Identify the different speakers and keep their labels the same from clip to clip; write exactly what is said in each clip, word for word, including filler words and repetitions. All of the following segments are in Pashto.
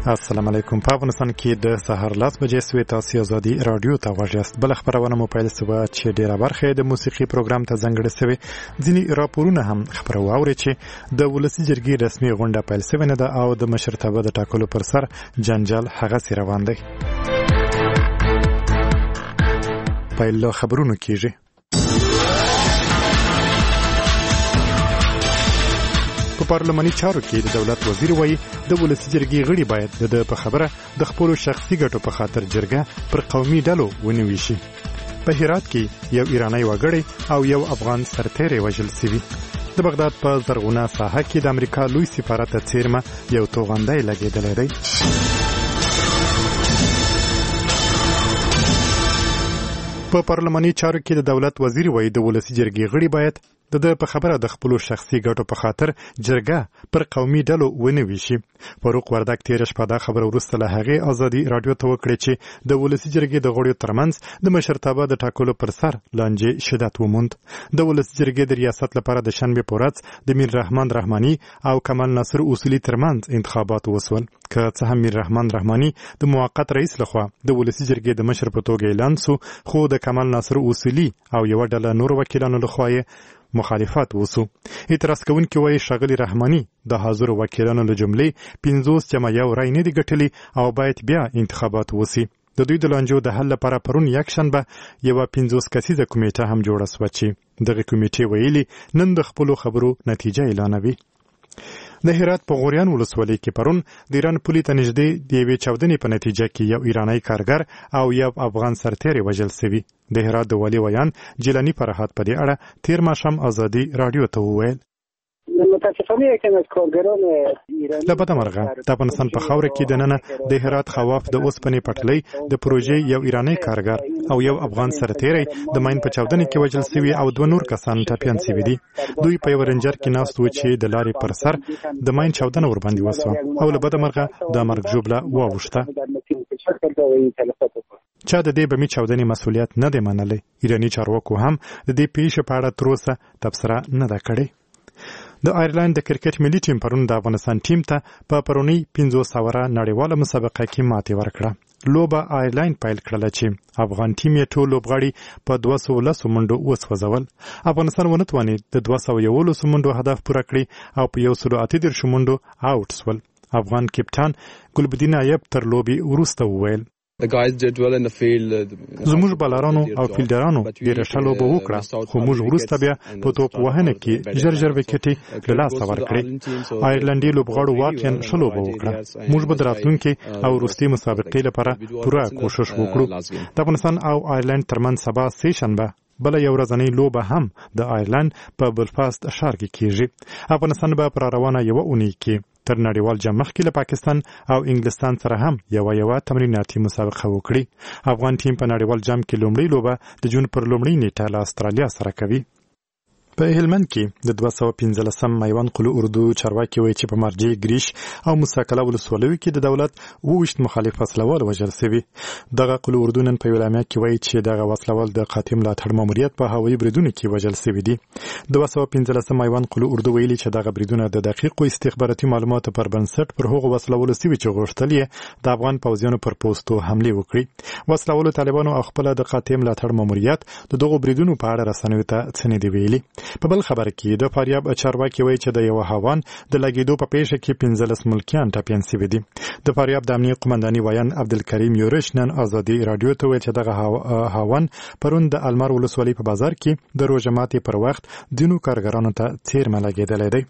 Speaker 1: السلام علیکم. په افغانستان کې د سهار لس بجې سوې تاسو ازادي رادیو ته غوږ یاست. بل خبرونه مو پیل شوه چې ډیره برخه د موسیقي پروګرام ته ځانګړې شوې. ځینې راپورونه هم خبرو اوري چې د ولسي جرګې رسمي غونډه پیل شوې نه ده او د مشرتابه د ټاکلو پر سر جنجال هغسې روان دی. پیل خبرونه کیږي. په پارلماني چارو کې د دولت وزیر وایي د ولسي جرګې غړي باید د په خبره د خپلو شخصي ګټو په خاطر جرګه پر قومي ډلو ونیوي شي. په هرات کې یو ایرانی وګړی او یو افغان سرتیری وژل شوي. د بغداد په زرغونه ساحه کې د امریکا لوی سفارت ته څیرمه یو توغندی لګېدلی دی. په پارلماني چارو کې د دولت وزیر وایي د ولسي جرګې غړي باید د د په خبره د خپلو شخصي ګټو په خاطر جرګه پر قومي ډلو ونیوي شي. فاروق وردک تېره شپه دا خبره وروسته له هغې ازادي راډیو ته وکړې چې د ولسي جرګې د غړیو ترمنځ د مشرتابه د ټاکلو پر سر لانجې شدت وموند. د ولسي جرګې د ریاست لپاره د شنبې په ورځ د میر رحمان رحماني او کمال ناصر اصولي ترمنځ انتخابات وسول. که څه هم میر رحمان رحماني د موقت رئیس لخوا د ولسي جرګې د مشر په توګه اعلان سو، خو د کمال ناصر اصولي او یوه ډله نور وکیلانو لخوا یې مخالفت وسو. اعتراض کوونکي وایي ښاغلي رحماني د حاضرو وکیلانو له جملې پنځوس جمع یو رای نه دي ګټلي او باید بیا انتخابات وسي. د دوی د لانجو د حل لپاره پرون یکشنبه یوه پنځوس کسیزه کمیټه هم جوړه سوه چې دغه کمیټې ویلي نن د خپلو خبرو نتیجه اعلانوي. د هرات په غوریان ولسوالۍ کې پرون د ایران پولې ته نږدې د یوې چاودنې په نتیجه کې یو ایرانی کارګر او یو افغان سرتیری وژل شوي. د هرات د والي ویان جیلاني فرحات په دې اړه تېر ماښام ازادي راډیو ته وویل.
Speaker 2: متاسفانه یکم از کارگران ایرانی
Speaker 1: له بده مرغه د افغانستان په خاوره کې دننه د هرات خواف د اوسپنې پټلۍ د پروژې یو ایرانی کارګر او یو افغان سرتیری د ماین په چاودنې کې وژل شوي او دوه نور کسان ټپیان شوي دي. دوی په یو رنجر کې ناست وو چې د لارې پر سر د ماین چاودنه ورباندې وسوه او له بده مرغه د مرګ ژوبله واوښته. چا د دې بمي چاودنې مسؤلیت نه دی منلی. ایرانی چارواکو هم د دې پیښې په اړه تر اوسه تبصره نه ده کړې. د آیرلند د کرکټ ملي ټیم پرون د افغانستان ټیم ته په پرونی پنځوس اوره نړیواله مسابقه کې ماتې ورکړه. لوبه آیرلند پیل کړله چې افغان ټیم یې ټول لوبغاړي په دوه سوه لسو منډو وسوځول. افغانستان ونه توانید د دوه سوه یولسو منډو هدف پوره کړي او په یو سلو اته دېرشو منډو آوټ سول. افغان کپټان ګلبدین ایب تر لوبې وروسته وویل زموږ بالرانو او فیلډرانو ډېره ښه لوبه وکړه، خو موږ وروسته بیا په توپ وهنه کې ژر ژر وکټې له لاسه ورکړې. آیرلنډي لوبغاړو واقعا ښه لوبه وکړه. موږ به د راتلونکي او وروستۍ مسابقې لپاره پوره کوشش وکړو. د افغانستان او آیرلند ترمنځ سبا سې شنبه بله یو ورځنۍ لوبه هم د آیرلند په بلفاست ښار کې کیږي. افغانستان به پر روانه یوه اونۍ کې تر نړیوال جام مخکې له پاکستان او انګلستان سره هم یوه یوه تمریناتي مسابقه وکړي. افغان ټیم په نړیوال جام کې لومړۍ لوبه د جون پر لومړۍ نیټه له استرالیا سره کوي. په هلمند کې د دوه سوه پنځلسم میوند قلو اردو چارواکي وایي چې په مارجې ګریش او موسی کلا ولسوالیو کې د دولت اووه ویشت مخالف وسلوال وژل شوي. دغه قلو اردو نن په اعلامیه کې وایي چې دغه وسلوال د قاتل ملاتړ ماموریت په هوایي بریدونو کې وژل شوي دي. دوه سوه پنځلسم میوند قلو اردو ویلي چې دغه بریدونه د دقیقو استخباراتي معلوماتو پر بنسټ پر هغو وسلوالو شوي چې غوښتل یې د افغان پوځیانو پر پوستو حملې وکړي. وسلوالو طالبانو او خپله د قاتل ملاتړ ماموریت د دغو بریدونو په اړه رسنیو ته څه نه دي ویلي. په بل خبره کې د فاریاب چارواکي وایي چې د یوه هاوان د لګېدو په پیښه کې پنځلس ملکیان ټپیان شوي دي. د فاریاب د امنیې قمنداني ویان عبدالکریم یورش نن ازادي راډیو ته ویل چې دغه هاوان پرون د المار ولسوالۍ په بازار کې د روژه ماتې پر وخت ځینو کارګرانو ته څیرمه لګېدلی دی.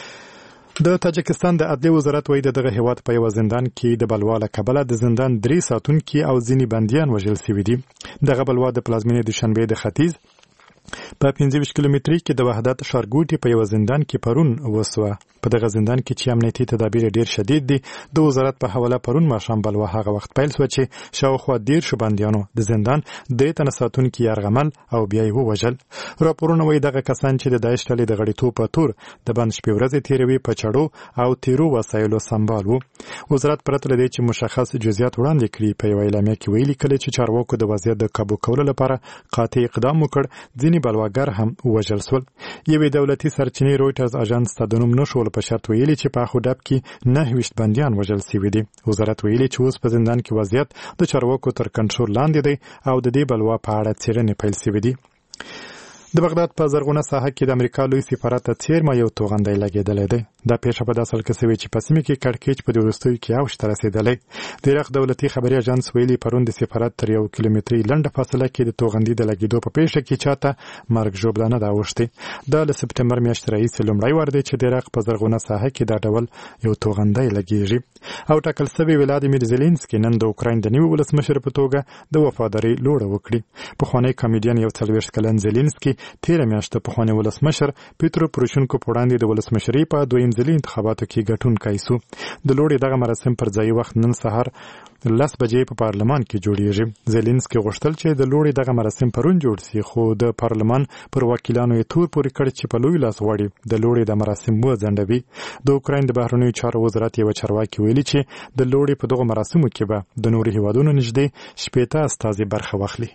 Speaker 1: د تاجکستان د عدلیې وزارت وایي د دغه هیواد په یوه زندان کې د بلوا له کبله د زندان درې ساتونکي او ځینې بندیان وژل شوي دي. دغه بلوا د پلازمینې دوشنبې د ختیځ په پنځه ویشت کیلومترۍ کې د وحدت ښارګوټي په یوه زندان کې پرون وسوه. په دغه زندان کې چې امنیتي تدابیر ډیر شدید دي، د وزارت په حواله پرون ماښام بلوا هغه وخت پیل شوه چې شاوخوا دېرشو بندیانو د زندان درې تنه ساتونکي یرغمل او بیا یې ووژل. راپورونه وایي دغه کسان چې د داعش ډلې د غړیتوب په تور د بند شپې ورځې تېروي په چړو او تیرو وسایلو سمبال وو. وزارت پرته له دې چې مشخص جزئیات وړاندې کړي په یوه اعلامیه کې ویلي کله چې چارواکو د وضعیت د کابو کولو لپاره قاطع اقدام وکړ، ځینې بلوا دواګر هم وژل شول. یوې دولتي سرچینې رویټرز اژانس ته د نوم نشول په شرط ویلي چې په اخو ډب کې نهه ویشت بندیان وژل شوي دي. وزارت ویلي چې اوس په زندان کې وضعیت د چارواکو تر کنټرول لاندې دی او د دې بلوا په اړه څېړنې پیل شوې دي. د بغداد په زرغونه ساحه کې د امریکا لوی سفارت ته څیرمه یو توغندی لګېدلی دی. دا پیښه په داسې حال کې شوې چې په سیمه کې کړکېچ په دې وروستیو کې اوج ته رسېدلی. د عراق دولتي خبري اژانس ویلي پرون د سفارت تر یو کیلومتري لنډه فاصله کې د توغندي د لګېدو په پیښه کې چاته مرګ ژوبلانه ده اوښتې. دا له سپټمبر میاشتې راهیسې لومړی وار دی چې د عراق په زرغونه ساحه کې دا ډول یو توغندی لګېږي. او ټاکل شوی ولادیمیر زيلنسکي نن د اوکراین د نوي ولسمشر په توګه د وفادارۍ لوړه وکړي. پخوانی کامیډین یو څلوېښت کلن زيلنسکي تېره میاشت پخوانی ولسمشر پیترو پروشنکو په وړاندې د ولسمشرۍ په دویم ځلي انتخاباتو کې ګټونکی سو. د لوړې دغه مراسم پر ځای وخت نن سهار لس بجې په پارلمان کې جوړیږي. زيلنسکي غوښتل چې د لوړې دغه مراسم پرون جوړ شي، خو د پارلمان پر وکیلانو یې تور پورې کړ چې په لوی لاس غواړي د لوړې د مراسم وځنډوي. د اوکراین د بهرنیو چارو وزارت یو چارواکي ویلي چې د لوړې په دغه مراسمو کې به د نورو هیوادونو نږدې شپېته استازي برخه واخلي.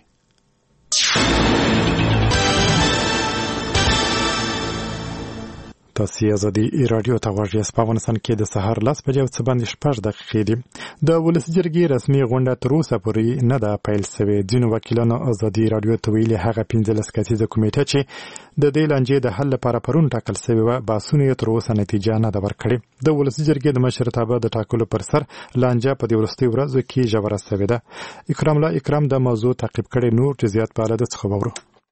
Speaker 1: تاسو ازادي رادیو ته غواړئ. په افغانستان کې د سهار لس بجې او څه باندې شپږ دقیقې دي. د ولسي جرګې رسمي غونډه تر اوسه پورې نه ده پیل شوې. ځینو وکیلانو ازادي رادیو ته ویلي هغه پنځلس کسیزه کمیټه چې د دې لانجې د حل لپاره پرون ټاکل شوې وه بحثونه یې تر اوسه نتیجه نه ده ورکړې. د ولسي جرګې د مشرتابه د ټاکلو پر سر لانجه په دې وروستیو ورځو کې ژوره شوې ده. اکرام الله اکرام د موضوع تعقیب کړی نور جزئیات په اړه د څه خبرو.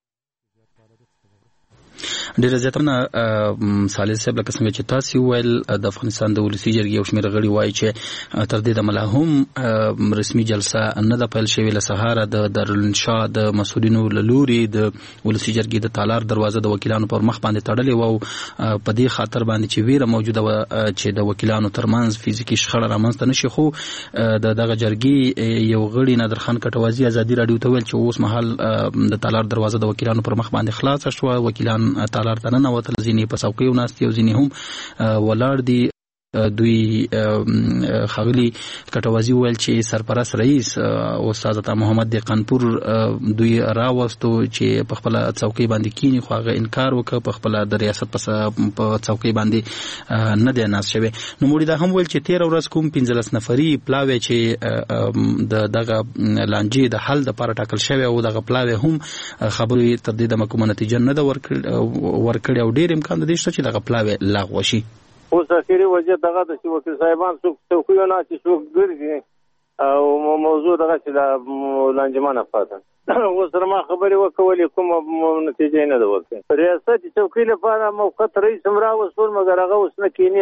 Speaker 3: ډیره زیاتونه صالح صاحب لکه څنګه چې تاسو ویل د افغانستان د ولسي جرګې او شمېر غړي وایي چې تر دې د ملاهم رسمي جلسه نه ده پیل شوې. له سهاره د دارالانشا د مسؤلینو له لوري د ولسي جرګې د تالار دروازه د وکیلانو پر مخ باندې تړلې وه او په دې خاطر باندې چې ویره موجوده وه چې د وکیلانو ترمنځ فزیکي شخړه رامنځته نه شي. خو د دغه جرګې یو غړي نادرخان کټوازي ازادي راډیو ته ویل چې اوس مهال د تالار دروازه د وکیلانو پر مخ باندې خلاصه شوه. وکیلان تالار ته ننوتل، ځینې په څوکیو ناست دي او ځینې هم ولاړ دي. دوی خاغلی کټوازی ویل چې سرپرست رئیس استاد عطا محمد د قانپور دوی راوستو چې په خپل څوکۍ باندې کینی، خو هغه انکار وکړ، په خپل د ریاست په څوکۍ باندې نه دی ناست شوی. نو موږ دا هم ویل چې تیر ورځ کوم پنځلس نفري پلاوی چې د دغه لانجې د حل لپاره ټاکل شوی او دغه پلاوی هم خبرې تر دې د کومه نتیجه نه ده ورکړې او ډېر امکان دی چې دغه پلاوی لغوه شي.
Speaker 4: اوس اخیری وجه دغه د چې وکیل صاحبان څوک څوکیو نه چې څوک ګرځي او موضوع دغه چې د لانجمانه پاته اوس سره ما خبرې وکولې کومه نتیجه نه ده ورکړې. ریاست چوکۍ لپاره موقت رئیس هم راوستل مګر هغه اوس نه کینی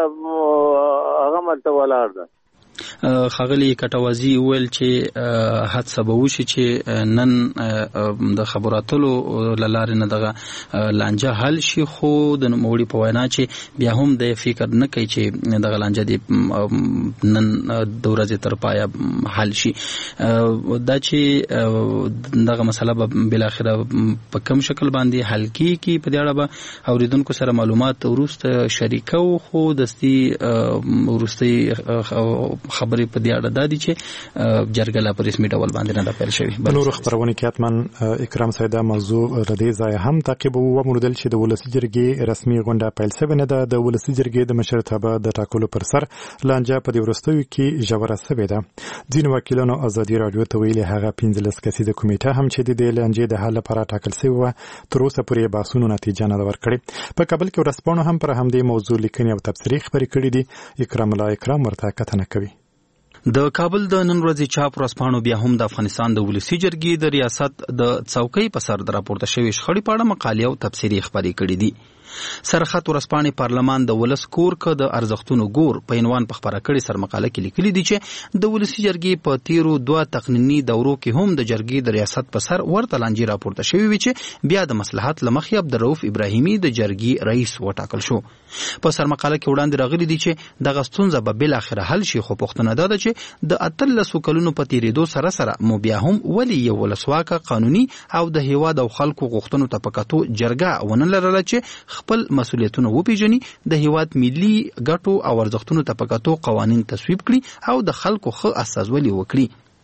Speaker 4: هغه ملته ولاړ ده.
Speaker 3: خاغلی کټوازی ویل چې حادثه به وشي چې نن د خبراتلو لاره نه دغه لانجه حل شي، خو د نوموړي په وینا چې بیا هم د فکر نه کوي چې دغه لانجه د نن د ورځې تر پایه حل شي. دا چې دغه مسله به بل اخره په کوم شکل باندې حل کیږي په دې اړه به اوریدونکو سره معلومات وروسته شریکو، خو دستي وروستي خبرې په دې اړه د دي چې جرګه لا په رسمي ډول باندې نه ده پیل شوې.
Speaker 1: نور خبرونه کې اتمن اکرام سیدا موضوع ردی ځای هم تعقیب او ومردل چې د ولسي جرګې رسمي غونډه پیل شوې نه ده. د ولسي جرګې د مشرتابه د ټاکلو پر سر لانجه په دې وروستیو کې ژوره شوې ده. ځینې وکیلانو ازادي راډیو ته ویلي هغه پنځلس کسیزه کمیټه هم چې د دې لانجې د حل لپاره ټاکل شوې وه تر اوسه پورې بحثونو نتیجه نه ده ورکړې. په کابل کې ورځپاڼو هم پر همدې موضوع لیکنې او تبصرې خپرې کړې دي. اکرام الله اکرام ورته کتنه کوي.
Speaker 3: د کابل د نن ورځې چاپ ورځپاڼو بیا هم د افغانستان د ولسي جرګې د ریاست د څوکۍ په سر د راپورته شوې شخړې په اړه مقالې او تبصرې خپرې کړې دي. سرخط ورځپاڼې پارلمان د ولس کور که د ارزښتونو ګور په عنوان په خپره کړې سرمقاله کې لیکلي دي چې د ولسي جرګې په تیرو دوه تقنیني دورو کې هم د جرګې د ریاست په سر ورته لانجې راپورته شوې وي چې بیا د مصلحت له مخې عبدالرؤف ابراهیمي د جرګې رئیس وټاکل شو. په سرمقاله کې وړاندې راغلي دي چې دغه ستونزه به بالاخره حل شي، خو پوښتنه دا ده چې د اتلسو کلونو په تیریدو سره سره مو بیا هم ولې یو ولسواکه قانوني او د هیواد او خلکو غوښتنو ته په کتو جرګه ونه لرله چې خپل مسؤلیتونه وپیژني، د هیواد ملي ګټو او ارزښتونو ته په کتو قوانین تصویب کړي او د خلکو ښه استازولي وکړي.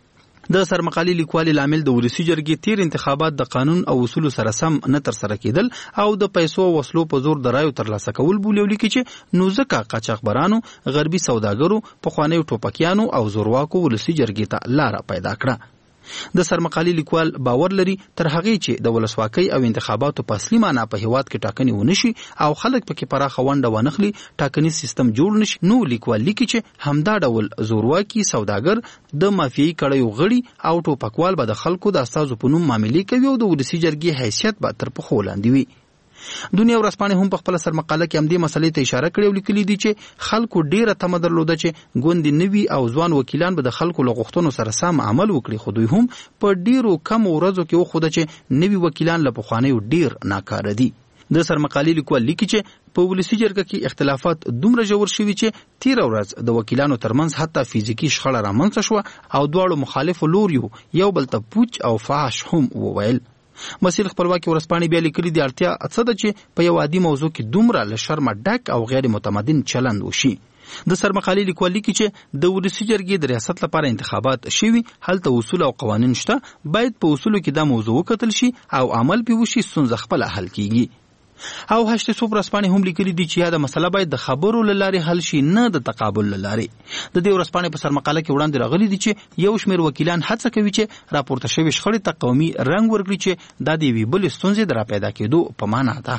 Speaker 3: د سرمقالي لیکوالي لامل د ولسی جرګې تیر انتخابات د قانون او اصول سره سم نه تر سره کېدل او د پیسو وسلو په زور د رایو ترلاسه کول بولیو لیکي چې نو ځکه قاچاقبرانو غربي سوداګرو په خوانیو ټوپکیانو او زورواکو ولسی جرګې ته لار پیدا کړه. د سرمقالي لیکوال باور لري تر هغه چې د ولسواکۍ او انتخاباتو په اصلي معنا په هیواد کې ټاکنې ونشي او خلک پکې پراخه ونډه ونخلي ټاکنیز سیستم جوړ نشي، نو لیکوال لیکي چې همدا ډول زورواکي سوداګر د مافیایي کړیو غړي او ټوپکوال به د خلکو د استازو په نوم معاملې کوي او د ولسی جرګې حیثیت به تر پښو لاندې وي. دنیا ورځپاڼې هم په خپل سرمقاله کې همدې مسلې ته اشاره کړې او لیکلي دي چې خلکو ډیره تمه درلوده چې ګوندې نوي او ځوان وکیلان به د خلکو له غوښتنو سره سم عمل وکړي، خو دوی هم په ډیرو کم ورځو کې وښوده چې نوي وکیلان له پخوانیو ډیر ناکاره دي. د سرمقالي لیکوال لیکي چې په ولسی جرګه کې اختلافات دومره ژور شوي چې تیر ورځ د وکیلانو ترمنځ حتی فزیکی شخړه رامنځته شوه او دواړو مخالفو لوریو یو بل ته پوچ او فحش هم وویل. مسیل خپلواکي ورځپاڼې بیا لیکلي دي اړتیا څه ده چې په یو عادي موضوع کې دومره له شرمه ډک او غیر متمدن چلند وشي. د سرمقالي لیکوال لیکي چې د ولسی جرګې د ریاست لپاره انتخابات شوي، هلته اصول او قوانین شته، باید په اصولو کې دا موضوع وکتل شي او عمل پې وشي، ستونزه خپله حل کیږي. او هشت صوب ورځپاڼې هم لیکلي دي چې یاده مسله باید د خبرو له لارې حل شي، نه د تقابل له لارې. د دې ورځپاڼې په سرمقاله کې وړاندې راغلي دي چې یو شمېر وکیلان هڅه کوي چې راپورته شوې شخړې ته قومي رنګ ورکړي چې دا د یوې بلې ستونزې د راپیدا کېدو په معنا ده.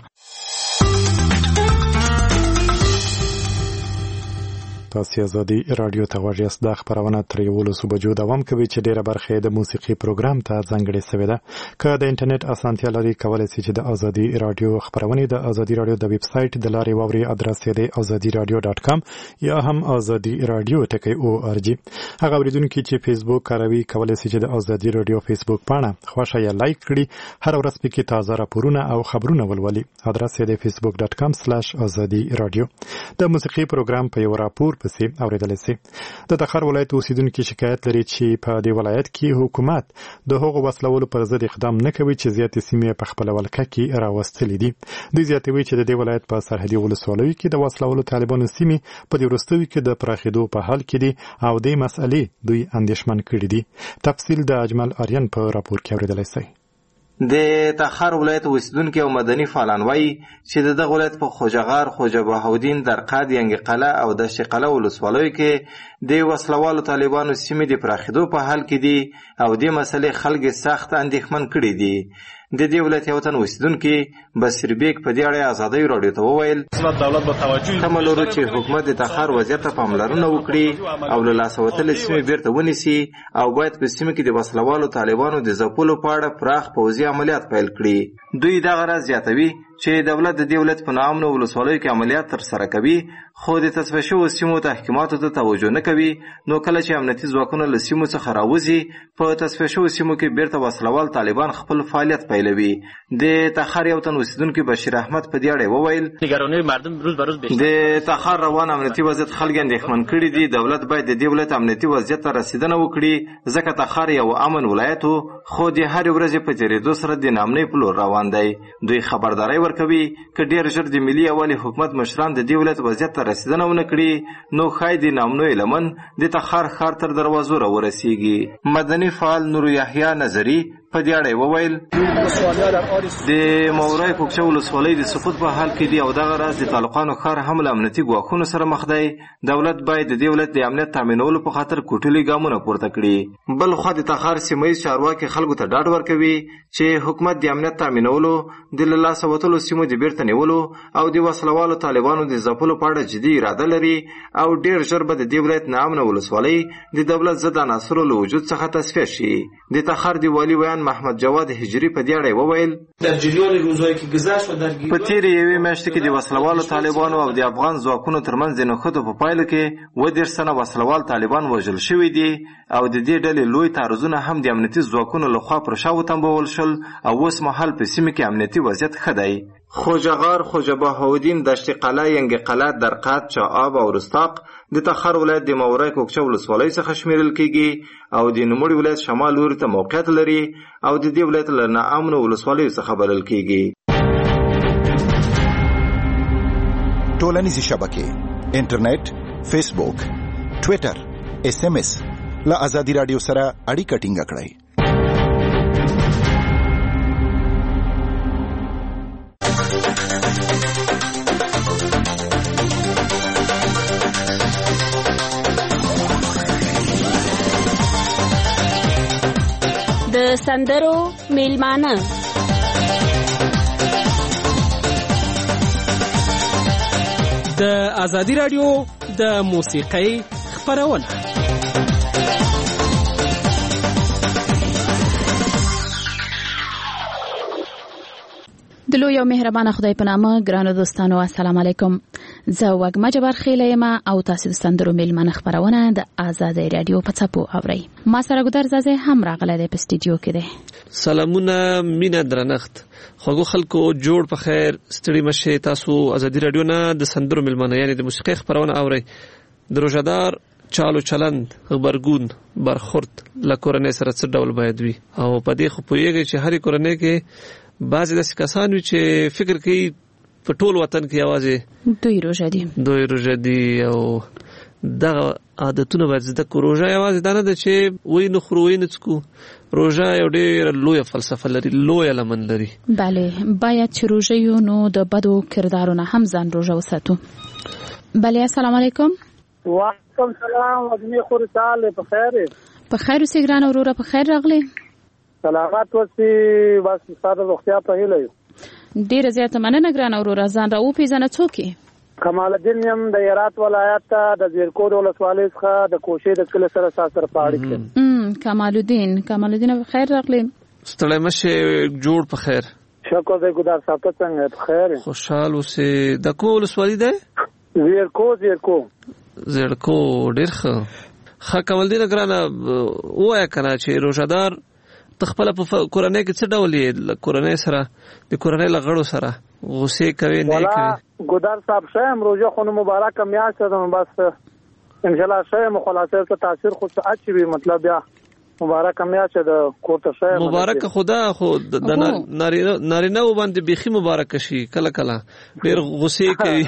Speaker 1: تاسو ازادي رادیو ته غوږ یاست. د خبرونه تر یولسو بجو دوام کوي چې ډیره برخه د موسیقي پروګرام ته ځانګړې شوې ده. که د انټرنیټ اسانتیا لري کولای شئ چې د ازادي رادیو خبرونه د ازادي رادیو د ویب سټ د لارې ووري ادرس یې د ازادي رادیو ډاټ کام یا هم ازادي رادیو ټکی او ار جی. هغه اوریدونکو چې فیسبوک کاروي کولای شي چې د ازادي رادیو فیسبوک پاڼه خوښه یا لایک کړي، هر ورځ پکې تازه راپورونه او خبرونه ولولي. ادرس یې د فیسبوک ډاټ کام سلاش ازادي رادیو. د موسیقي پروګرام په یو راپور پسې اوریدل شي. د تخار ولایت اوسیدونکو شکایت لري چې په دې ولایت کې حکومت د هغو وسلولو پر ضد اقدام نه کوي چې زیاتې سیمې په خپل ولکه کې راوستلې دي. دوی زیاتوي چې د دې ولایت په سرحدي ولسوالیو کې د وسلولو طالبانو سیمې په دې وروستیو کې د پراخېدو په حال کې دي او دې مسئلې دوی اندېښمن کړي دي. تفصیل د اجمل آریان په راپور کې اوریدل شي.
Speaker 5: د تخار ولایت اوسیدونکو او مدني فعالان وایي چې د دغه ولایت په خوجغار، خوجه بهاودین، درقد، ینګ قلعه او د شقله ولسوالیو کې د وسلوالو طالبانو سیمې د پراخېدو په حال کې دي او د مسلې خلک سخت اندېښمن کړي دي. د دې ولایت یو تن اوسیدونکي بصیر بیگ په دې اړه ازادي راډیو ته وویل تمه لرو چې حکومت د تخار وضعیت ته پاملرنه وکړي او له لاسه وتلې سیمې بیرته ونیسي او باید په سیمه کې د وسلوالو طالبانو د ځپلو په اړه پراخ پوځي عملیات پیل کړي. دوی دغه راز زیاتوي چې دولت د دې ولایت په نامه ولسوالیو کې عملیات ترسره کوي، خو د تصفیه شویو سیمو تحکیماتو ته توجه نه کوي. نو کله چې امنیتي ځواکونه له سیمو څخه راوځي، په تصفیه شویو سیمو کې بیرته وسلوال طالبان خپل فعالیت پیلوي. د تخار یو تن اوسیدونکي بشیر احمد په دې اړه وویل نگرانی مردم روز به روز بیشتر د تخار روان امنیتي وضعیت خلک اندېښمن کړي دي. دولت باید د دې ولایت امنیتي وضعیت ته رسیدنه وکړي، ځکه تخار یو امن ولایت و، خو د هرې ورځې په تېرېدو سره د ناامنۍ په لور روان دی. دوی خبرداری ورکوي که ډېر ژر د ملي یووالي حکومت مشران د دې ولایت وضعیت ته رسیدنه ونه کړي، نو ښایي د ناامنیو لمن د تخار ښار تر دروازو راورسیږي. مدني فعال نور یحیی نظري په دې اړه وویل د مورای کوکچه ولسوالۍ د سقوط په حال کې دی او دغه راز د طالقانو ښار هم له امنیتي ګواښونو سره مخ دی. دولت باید د دې ولایت د امنیت تامینولو په خاطر کوټلي ګامونه پورته کړي. بل خوا د تخار سیمه ییز چارواکي خلکو ته ډاډ ورکوي چې حکومت د امنیت تامینولو، د له لاسه وتلو سیمو د بیرته نیولو او د وسلوالو طالبانو د ځپلو په اړه جدي اراده لري او ډېر ژر به د دې ولایت ناامنه ولسوالۍ د دولت ضد عناصرو له وجود څخه تصفیه شي. د تخار د والي ویان محمد جواد هجری په دې اړه وویل
Speaker 6: در جریان روزایی که گذشت و در
Speaker 5: په تیرې یوې میاشتې کې د وسلوالو طالبانو او د افغان ځواکونو ترمنځ د نښتو په پایله کې اووه دېرش تنه وسلوال طالبان وژل شوي دي او د دې ډلې لوی تعرضونه هم د امنیتي ځواکونو لخوا پر شا وتنبول شول او اوس مهال په سیمه کې امنیتي وضعیت ښه دی. خوجغار، خوجه بهاودین، دشت قلعه، ینګ قلعه، درقد، چاآب او رستاق د تخار ولایت د مورای کوکچه ولسوالۍ څخه شمیرل کیږي او د نوموړي ولایت شمال لوري ته موقعیت لري او د دې ولایت له ناامنو ولسوالیو څخه بلل کیږي.
Speaker 7: ټولنیزې شبکې، انټرنیټ، فیسبوک، ټویټر، اس ام اس له ازادي رادیو سره اړیکه ټینګه کړئ.
Speaker 8: د سندرو میلمانه
Speaker 9: د ازادي رادیو د موسیقۍ خپرونه.
Speaker 10: د لوی او مهربانه خدای په نامه ګرانو دوستانو السلام علیکم. زه وګما جبار خیله یم او تاسو د سندرو میلمانه خبرونه د ازادي رادیو په څپو اورئ. ما سره ګدر زازه هم راغله د استودیو کې ده.
Speaker 11: سلامونه مینا درنښت خوږو خلکو جوړ په خیر ستړي مشه. تاسو ازادي رادیو نه د سندرو میلمانه یعنی د موسیقي خبرونه اورئ. د روزدار چالو چلند خبرګون برخورد لکورنۍ سره څه ډول باید وي او په دې خو پوهیږي چې هرې کورنۍ کې بعضې داسې کسان وي چې فکر کوي په ټول وطن کې یوازې
Speaker 10: دوی روژه دي
Speaker 11: دوی روژه دي او دغه عادتونه باید زده کړو. روژه یوازې دا نه ده چې وی نه خورو وی نه څکو. روژه یو ډېره لویه فلسفه لري، لویه لمن لري.
Speaker 10: بله باید چې روژه یو نو د بدو کردارونه هم ځان روژه وساتو. بله السلام علیکم.
Speaker 2: وعلیکم سلام. ادمی خور سال په خیر
Speaker 10: په خیر اوسې ګرانه وروره په خیر راغلی.
Speaker 2: سلامات اوسې بس ستاسو روغتیا په هیله یو.
Speaker 10: ډیره زیاته مننه ګرانه وروره. ځان را وپېژنه څوک یې؟
Speaker 2: کمال الدین یم د هرات ولایت د زیرکو د ولسوالۍ څخه د کوشې د کلي سره سره په اړیکه.
Speaker 10: کمال الدین کمال الدین په خیر راغلی.
Speaker 11: ستړی مشه جوړ په خیر.
Speaker 2: شکر دی ګدار صاحب ته څنګه په خیر؟
Speaker 11: خوشحال اوسې. د کوم ولسوالۍ دی؟
Speaker 2: زیرکو زیرکو
Speaker 11: زیرکو ډېر ښه. ښه کمال الدین ګرانه ووایه که نه چې روژهدار ته خپله په کورنۍ کې څه ډول یې کورنۍ سره د کورنۍ له غړو سره غوسې کوې نه یې کوې؟
Speaker 2: ګدار صاحب ښه یم. روژه خو نو مبارکه میاشت ده نو بس انشاءالله ښه یم. خلاصې ته تاثیر خو څه اچوي مطلب بیا مبارکه میاشت ده کور ته ښه یم.
Speaker 11: مبارکه خو ده خو د نارینه‌و باندې بیخي مبارکه شي کله کله ډېر غوسې کوي.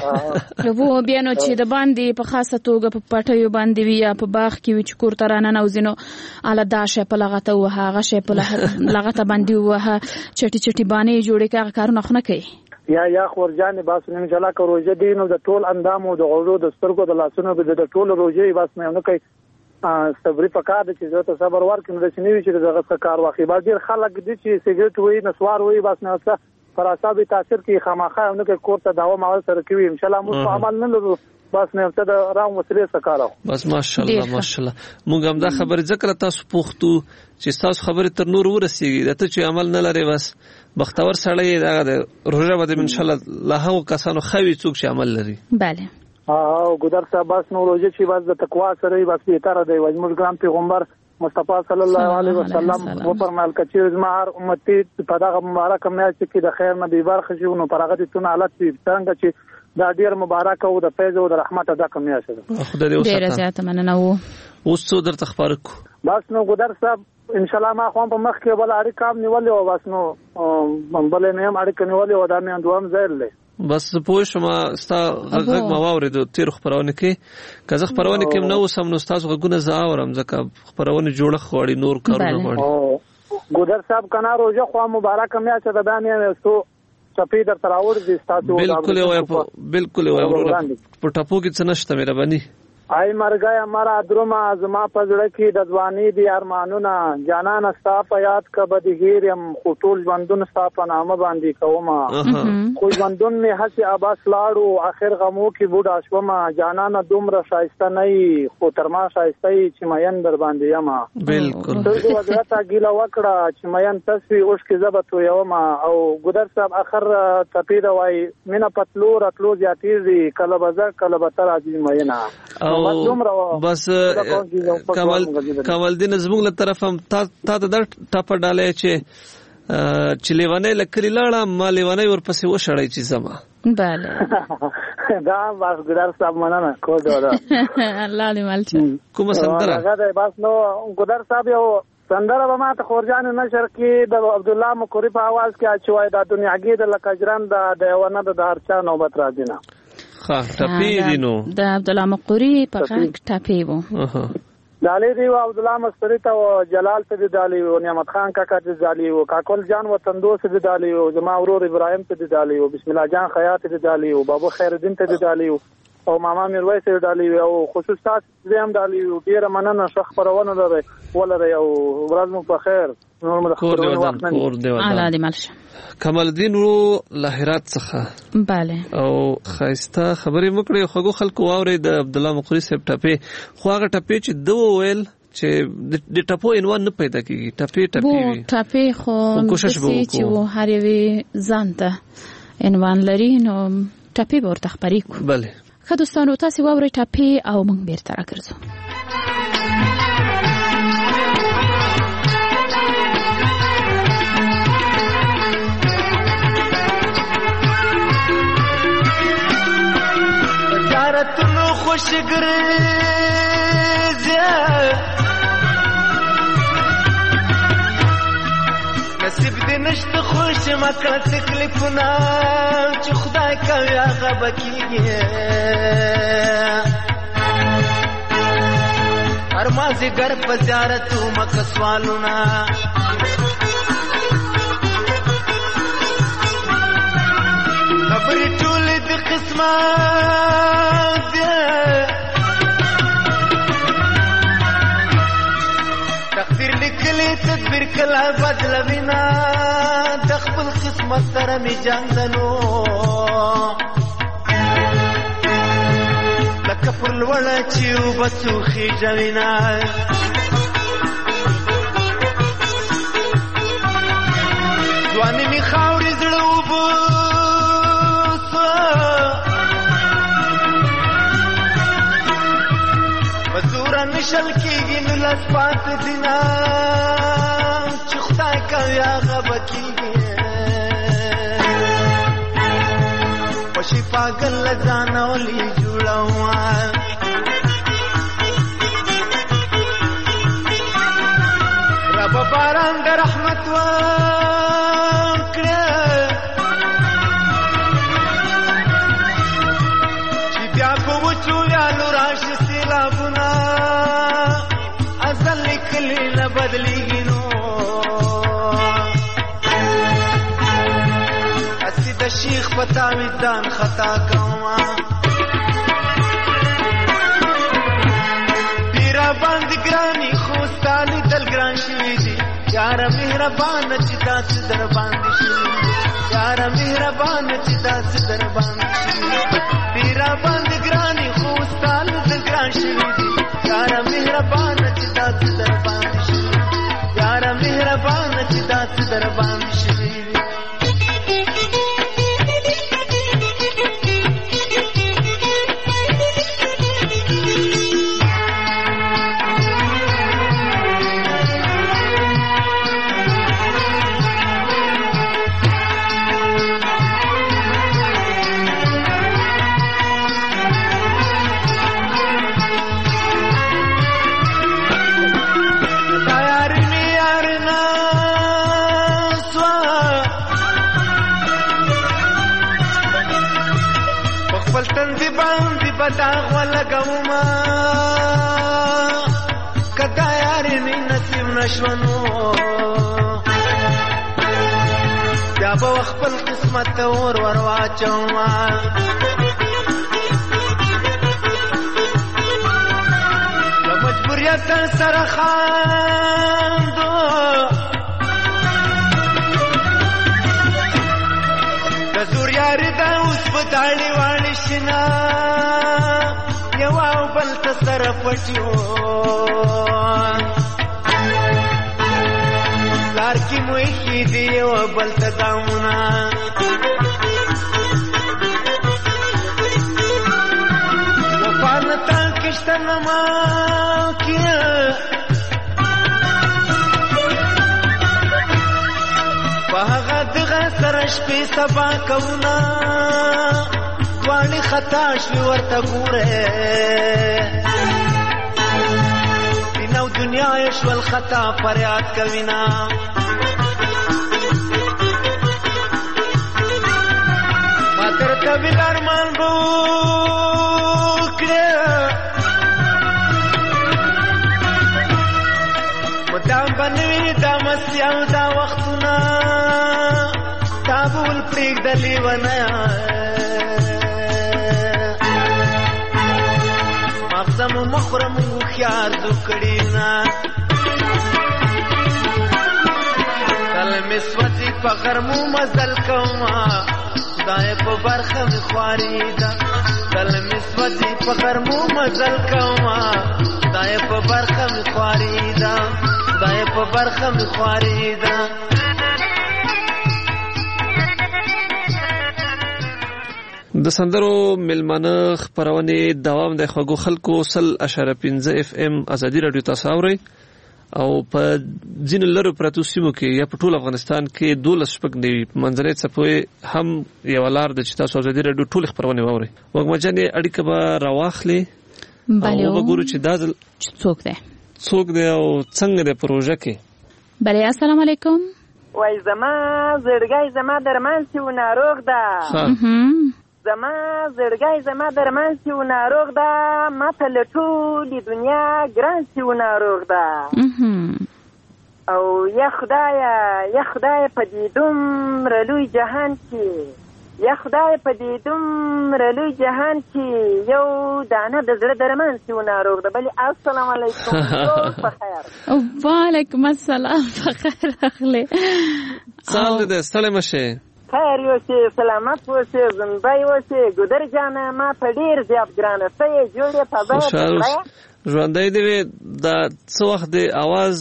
Speaker 10: و بیا نو چې د باندې په خاصه توګه په پټیو باندې وي یا په باغ کې وي چې کور ته راننوځي نو اله دا شی په لغته ووهه هغه شی په لغته باندې ووهه چټي چټي بانې جوړې کړه. هغه کارونه خو نه کوي
Speaker 2: یا یا خورجانې بس انشاءالله که روژه دی نو د ټول اندامو د غوږو د سترګو د لاسونو د ټول روژې بس نه نه کوي. صبري پکار دي چې زه ته صبر ورکړم د شنوي چې دغه څه کار واخی. با ډیر خلک دي چې سیګریټ وایي نسوار وایي بس نه څه پر اعصاب تاثیر کوي خامخا نه کوي کور ته داوا ماول سره کوي. ان شاء الله موږ عمل نه لرو بس نه ته د راو مسلې سکارو
Speaker 11: بس ماشاءالله ماشاءالله. موږ هم دا خبره ذکر تاسو پوښتو چې تاسو خبره تر نور ورسیږي دته چې عمل نه لري بس بختور سړی دا روزه به ان شاء الله له هغو کسانو خوي څوک چې عمل لري.
Speaker 10: بله
Speaker 2: او ګدر صاحب بس نو روزه چې بس د تقوا سره بس به تر دی وجمل ګرام پیغمبر مصطفی صلی الله علیه وسلم و فرمایل کچې زما هر امتی په دغه مبارک میاشت کې د خیر نه به برخه شي نو پرغه دي تونه حالت وي څنګه چې دا ډیر مبارک او د فیض او د رحمت د میاشت ده.
Speaker 11: خدای دې وساتي.
Speaker 10: ډیر زیاته مننه وو.
Speaker 11: اوس څو درته خبرک
Speaker 2: بس نو ګدر صاحب ان شاء الله ما خو په مخ کې بل اړیکه کام نیولې او بس نو بل نه هم اړیکه نیولې او دا مې دوام ځای لې
Speaker 11: بس پوه شم ستا غږ ما واورېدو تیر خبرونه کې که زه خبرونه کې نه اوسم نو ستاسو غږونه زه اورم ځکه خبرونه جوړښت غواړي نور کارونه غواړي.
Speaker 2: ګدر صاحب کنه روزه خو مبارکه میاشت ده دا نه وستو چپی در تراور دي ستاسو
Speaker 11: بالکل وای بالکل وای په ټاپو کې څه نشته مهرباني.
Speaker 2: آی مرګه مرا دروما زما پزړه کې د ځواني دي ارمانونه جانان ستا په یاد ک بدهیر يم خطول ژوندون ستا په نامه باندې کومه خو ژوندون می هسي اباس لاړو اخر غمو کې بوډا شوما جانان دومره شایسته نه خو تر ما شایسته چې مین در باندې یما.
Speaker 11: بالکل
Speaker 2: ته وځه ګیلا وکړه چې مین تاسو اوس کې زبط یوما او ګدر صاحب اخر تپید وای مینا پتلو راتلو زیاتیږي کله بازار کله بتر عزیز مینا
Speaker 11: بس کمال کمال دین زموږ له طرف هم تا ته د ټاپ ډالې چې چې لیوانه لکلی لاړه ما لیوانه ورپسې وشړای چې زما.
Speaker 10: بله
Speaker 2: دا بس ګدار صاحب مننه کو دا
Speaker 10: الله دې مالچ
Speaker 11: کومه سندره
Speaker 2: هغه بس نو ګدار صاحب یو سندره به ما ته خورجان نشر کې د عبد الله مکری په आवाज کې اچوي دا دنیاګي د لکجران د دیوانه د هرچا نوبت راځي نه
Speaker 11: ها ټپی دي نو
Speaker 10: د عبد الله مقری په غږ ټپی وو.
Speaker 2: دالي دی عبد الله مستری ته او جلال ته دالي او نعمت خان کاکا ته دالي او کاکل جان وطندو ته دالي او زما ورور ابراهيم ته دالي او بسم الله جان خیاط ته دالي او بابا خیر الدین ته دالي او ماما میرویس ته دالي او خصوص تاسو زم دالي او ډیره مننه شخ پرونه لري ولري او ورځ مو په خیر نور مو
Speaker 11: کور دی ودان کور دی ودان
Speaker 10: الله دې مالشه
Speaker 11: کمال الدین ورو لهرات څخه
Speaker 10: bale
Speaker 11: او خایسته خبرې مکړې خوګو خلکو واوري د عبد الله مقری صاحب ټپه خو هغه ټپه چې دوه ویل چې د ټپو عنوان نه پیدا کیږي ټپه ټپه وي
Speaker 10: ټپه خو کوشش وکړو چې هر یو ځانته عنوان لري نو ټپه به ورته خبرې کو
Speaker 11: bale
Speaker 10: خو دوستانو تاسو واوري ټپه او موږ بیرته راګرځو
Speaker 12: تنو خوش گرزیا نصیب دې نشته خوش مکه تکلیفونه چې خدای کوي هغه بکیږي هر مازیګر په زیارت مکه سوالونه خبرې ټولې د قسمت تقدیر لیکلی تدبیر کله بدلوینا د خپل قسمت سره می جنګدنو لکه پر لوړه چې اوبه څوخي جوینا ځواني می خاورې زړه اوبه نشل کېږي نو لس پات دینا چې خدای کوي هغه بکېږي خوشي پاگل له ځانه ولې جوړوه رب باران د رحمت وکړه چې بیا په وچو ویالو راشي سیلابونه ازل لیکلی نه بدلیږي نو هسې د شیخ په تعویض ځان خطا کومه ډېره باندې ګراني خو ستا لیدل ګران شوي دي یاره مهربانه چې داسې در باندې شوي یاره مهربانه چې داسې در باندې شوي ډېره باندې ګراني خو ستا لیدل ګران شوي دي یاره مهربانه چې داسې در باندې شوي یاره مهربانه چې داسې در باندې شوي داغ ولګوما کدا یار می نصیب نشونو بیا به خپل قسمت اور ور واچوما د مجبوریت سره خاندو د زور یار دا اوس په داړي واړي شنا یو او بل ته سره پټیو لار کې موي کې دی یو بل ته دامونه وفانه تا کشته نما کې په هغه دغه سره شپې سبا کونا وانی خطا شوی ورته ګوره دینو دنیا یشول خطا فریاد کوینا ما ترته ویل ارمان بو کړه لیونیا مغزم مخرم خيار ذکړینا تل مسوتی پغرمو مزل کوما دای په برخه می خواریدا تل مسوتی پغرمو مزل کوما دای په برخه می خواریدا دای په برخه می خواریدا
Speaker 11: د سندرو ملمانه خبرونه دوام د خوګو خلکو سل اشاره پنځه اف ام ازادي رادیو تاسو اورئ او په ځینو لرو پراتو سیمو کې یا په ټول افغانستان کې دولس شپږ نیوي منځنۍ څپوي هم یو لار د چې تاسو ازادي رادیو ټول خبرونه واورئ وګمجنې اړیکه به راواخلې
Speaker 10: بله
Speaker 11: او وګورو چې دا
Speaker 10: څوک دی
Speaker 11: څوک دی او څنګه د پروژه کې
Speaker 10: بله السلام علیکم
Speaker 13: وای زما زړګی زما درمان سی و ناروغ ده زما زړګی زما درمان سی و ناروغ ده ما ته له ټولې دنیا ګران سی و ناروغ ده او یا خدایه یا خدایه په دې دومره لوی جهان کې یا خدایه په دې دومره لوی جهان کې یو دانه د زړه درمان سی و ناروغ ده بلې السلام علیکم ټول په خیر
Speaker 10: وعلیکم السلام په خیر راغلی
Speaker 11: سال دې ستړی مشه
Speaker 13: خیر یوسې سلامت اوسې زندګۍ اوسې ګودر جانه ما په ډېر زیات ګرانه ته یې جوړې په بیه
Speaker 11: ژوندی دې وي دا څه وخت د اواز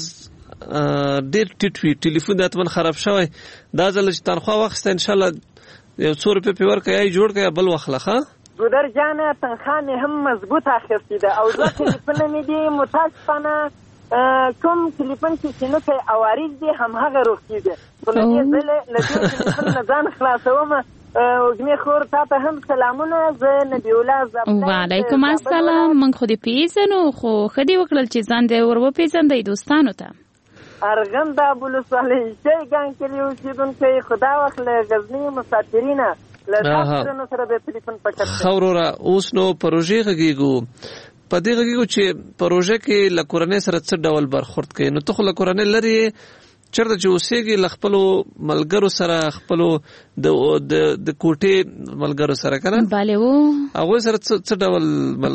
Speaker 11: ډېر ټیټ وي ټلیفون د اتمن خراب شوی دا ځل چې تنخوا واخیسته انشاءالله یو څو روپۍ پې ورکړه یا یې جوړ کړه یا بل واخله ښه
Speaker 13: ګودر جانه تنخوا مې هم مضبوط اخیستې ده او دوه ټلیفونه مې دي متاسفانه کوم ټلیفون چې سینوکی عوارض دي همهغه روغ کېږي خو له دې ځلې له دې ټلیفون نه ځان خلاصوم وږمې خور تا ته هم سلامونه زه نبي الله زبده
Speaker 10: وعلیکم السلام موږ خو دې پېژنو خو ښه دې وکړل چې ځان دې ور وپېژندئ دوستانو ته
Speaker 13: ارغند ابوالصالح شیګان کلي اوسېدونکی خدا وخت له غزني مسافرینه له تاسو سره د ټلیفون په کټ
Speaker 11: ښه وروره اوس نو پروژې غږیږو په دې غږیږو چې پروژه کې له کورنۍ سره څه ډول برخورد کوي نو ته خو له کورنۍ لرې چېرته چې اوسېږي له خپلو ملګرو سره خپلو د د کوټې ملګرو سره که نه
Speaker 10: بله و
Speaker 11: هغوی سره څه ډول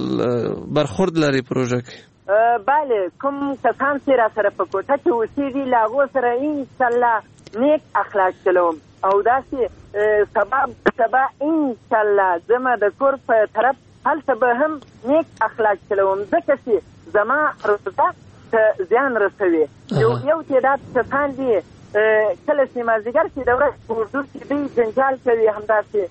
Speaker 11: برخورد لري پروژه کې
Speaker 13: بله کوم کسان چې را سره په کوټه کې اوسېږي له هغو سره انشاءالله نیک اخلاق چلوم او داسې سبا سبا انشاءالله زما د کور په طرف هلته به هم نیک اخلاق چلوم ځکه چې زما روزه ته زیان رسوي یو یو تعداد کسان دي کله چې مازدیګر چې د ورځې په اردو کې دوی جنجال کوي همداسې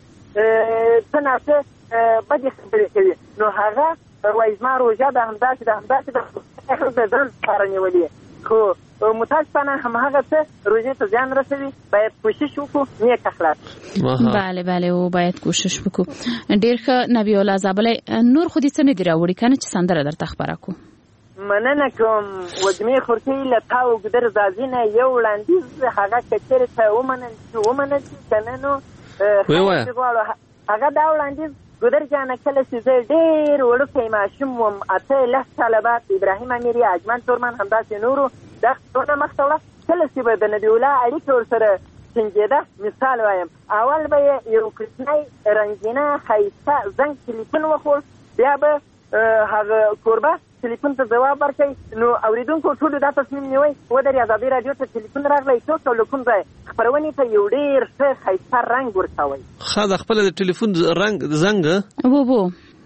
Speaker 13: څه ناڅه بدې خبرې کوي نو هغه وایي زما روژه ده همداسې ده همداسې ده د ځان لپاره نیولې خو متاسفانه همهغه څه روژې ته زیان رسوي باید کوشش وکړو نیک اخلاق
Speaker 10: بله بله او باید کوشش وکړو ډېر ښه نبي الله زابلی نور خو دې څه نه دي راوړي که نه چې سندره درته خپره کړو
Speaker 13: مننه کوم وږمې خورکۍ له تا او ګودر زازي نه یو وړاندیز هغه که چېرې ته ومنل شي ومنل شي که نه نو غواړو هغه دا وړاندیز ګودر جانه کله چې زه ډېر وړوکی ماشوم وم اته لس کاله بعد ابراهیم امیري اجمل تورمن همداسې نورو دا ټوله مخته وړه کله چې به د نبي الله اړیکې ورسره ټینګېده مثال وایم اول به یې یو کوچنی رنګینه ښایسته زنګ ټلیفون وخوړ بیا به هغه کوربه ټلیفون ته جواب ورکوي نو اورېدونکو ټولو دا تصمیم نیوی ودرې ازادۍ راډیو ته ټلیفون راغلی څوک او له کوم ځای خپرونې ته یو ډېر ښه ښایسته رنګ ورکوئ
Speaker 11: ښه د خپله د ټلیفون رنګ زنګ
Speaker 10: وو وو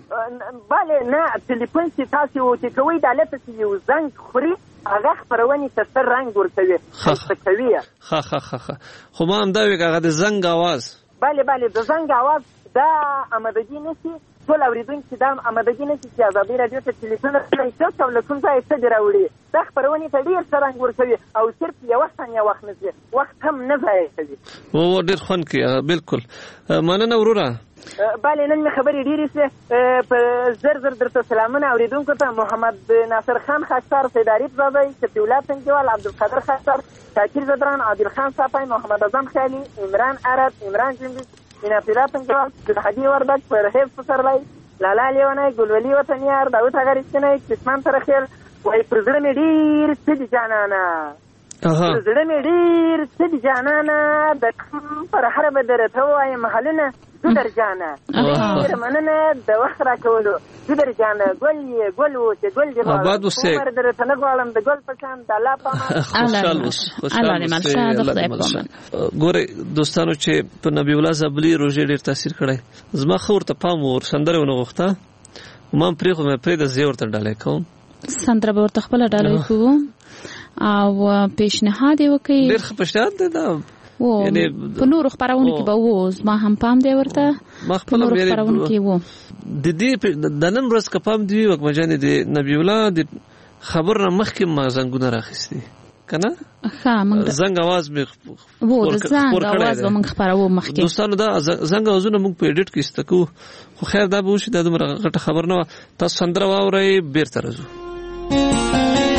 Speaker 13: بله نه ټلیفون چې تاسې اوتې کوئ د هلته چې یو زنګ خوري هغه خپرونې ته ښه رنګ ورکوي ښایسته کوي یې
Speaker 11: ښه ښه ښه ښه خو ما همدا وی که هغه د زنګ اواز
Speaker 13: بله بله د زنګ اواز دا آمادګي نه شي ټول اورېدونکي دا آمادګي نه شي چې ازادۍ راډیو ته ټلیفون راکړی څوک او له کوم ځایه څه دې راوړي دا خپرونې ته ډېر ښه رنګ ورکوي او صرف یوه ثانیه وخت نه شي وخت هم نه ضایع کوي
Speaker 11: و ډېر خوند کوي بلکل مننه وروره
Speaker 13: بله نن مې خبرې ډېرې شوې په زر زر درته سلامونه اورېدونکو ته محمد ناصر خان خاکسار سیداري زادی شفیع الله پنجوال عبدالقادر خاکسار شاکر زدران عادل خان صافی محمد اعظم خیالي عمران عرب عمران جنبی ایناپیدا پنجوال سدحدی وردک پرهیز پسرلی لالا لیونی ګلولي وطنیار داود هغه رښتینی کسمان سره خیر وایي پر زړه مې ډېر څه دي جانانه زړه مې ډېر څه دي جانانه د پر هر به درته ووایم حالونه زه در جانه ډېره مننه د وخت راکولو زه در جانه ګل یې ګل اوسې ګل دې غواړم عمر درته نه غواړم د ګل په شان د الله په امان
Speaker 11: خوشحال اوس خوشحال اوسې ګورئ دوستانو چې په نبی الله زبلی روژې ډېر تاثیر کړی زما ښه ورته پام و سندره ونه غوښته ما هم پرېښود مې پرېږده زه یې ورته ډالۍ کوم
Speaker 10: سندره به ورته خپله ډالۍ کوو او پیشنهاد یې وکړي
Speaker 11: ډېر ښه پیشنهاد دی دا
Speaker 10: په نورو خپرونو کې به و زما هم پام دی ورته په نورو خپرونو کې و
Speaker 11: د دې د نن ورځ که پام دی وي وکمه جانې د نبي الله د خبر نه مخکې ما زنګونه راخیستي که نه زنګ اواز مې
Speaker 10: و د زنګ اواز به موږ خپروو مخکې
Speaker 11: دوستانو دا زنګ اوازونه موږ په ایډیټ کې ایسته کوو خو خیر دا به وشي دا دومره غټه خبر نه وه تاسو سندره واورئ بېرته راځو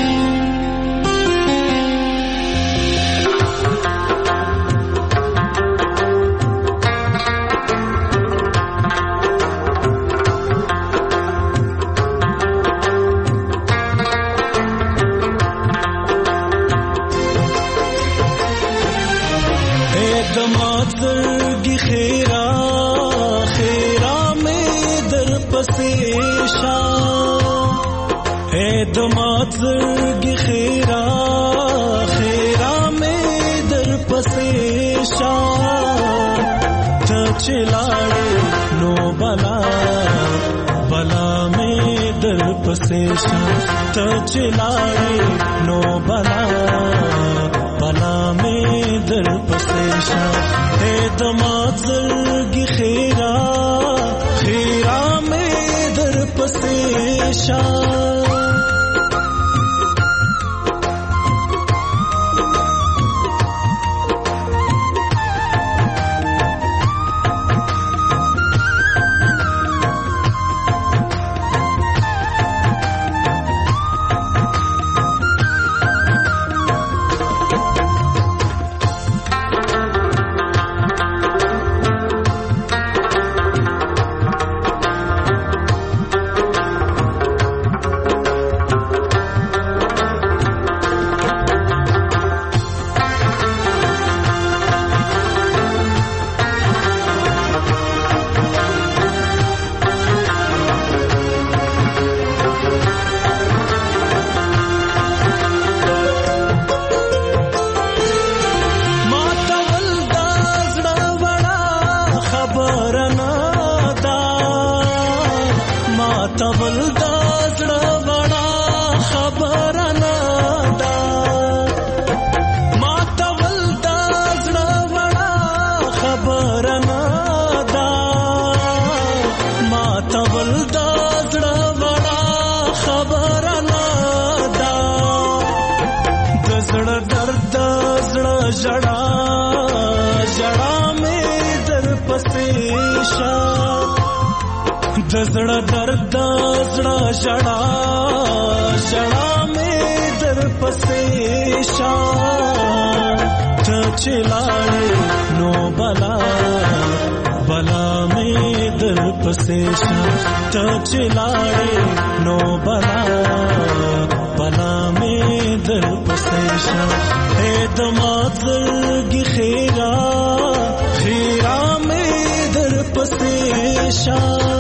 Speaker 14: زړګي خیرا خیرا مې در پسې شا ته چلاړې نو بلا بلا مې در پسې شا ته چلاړې نو بلا بلا مې در پسې شا اې دما زړګي خیرا خیرا مې در پسې شا زړه درد زړه ژړا ژړا مې در پسې شا ته چلاړې نو بلا بلا مې در پسې شا ته چلاړې نو بلا بلا مې در پسې شا اې دما زړګي خیرا خیرا مې در پسې شا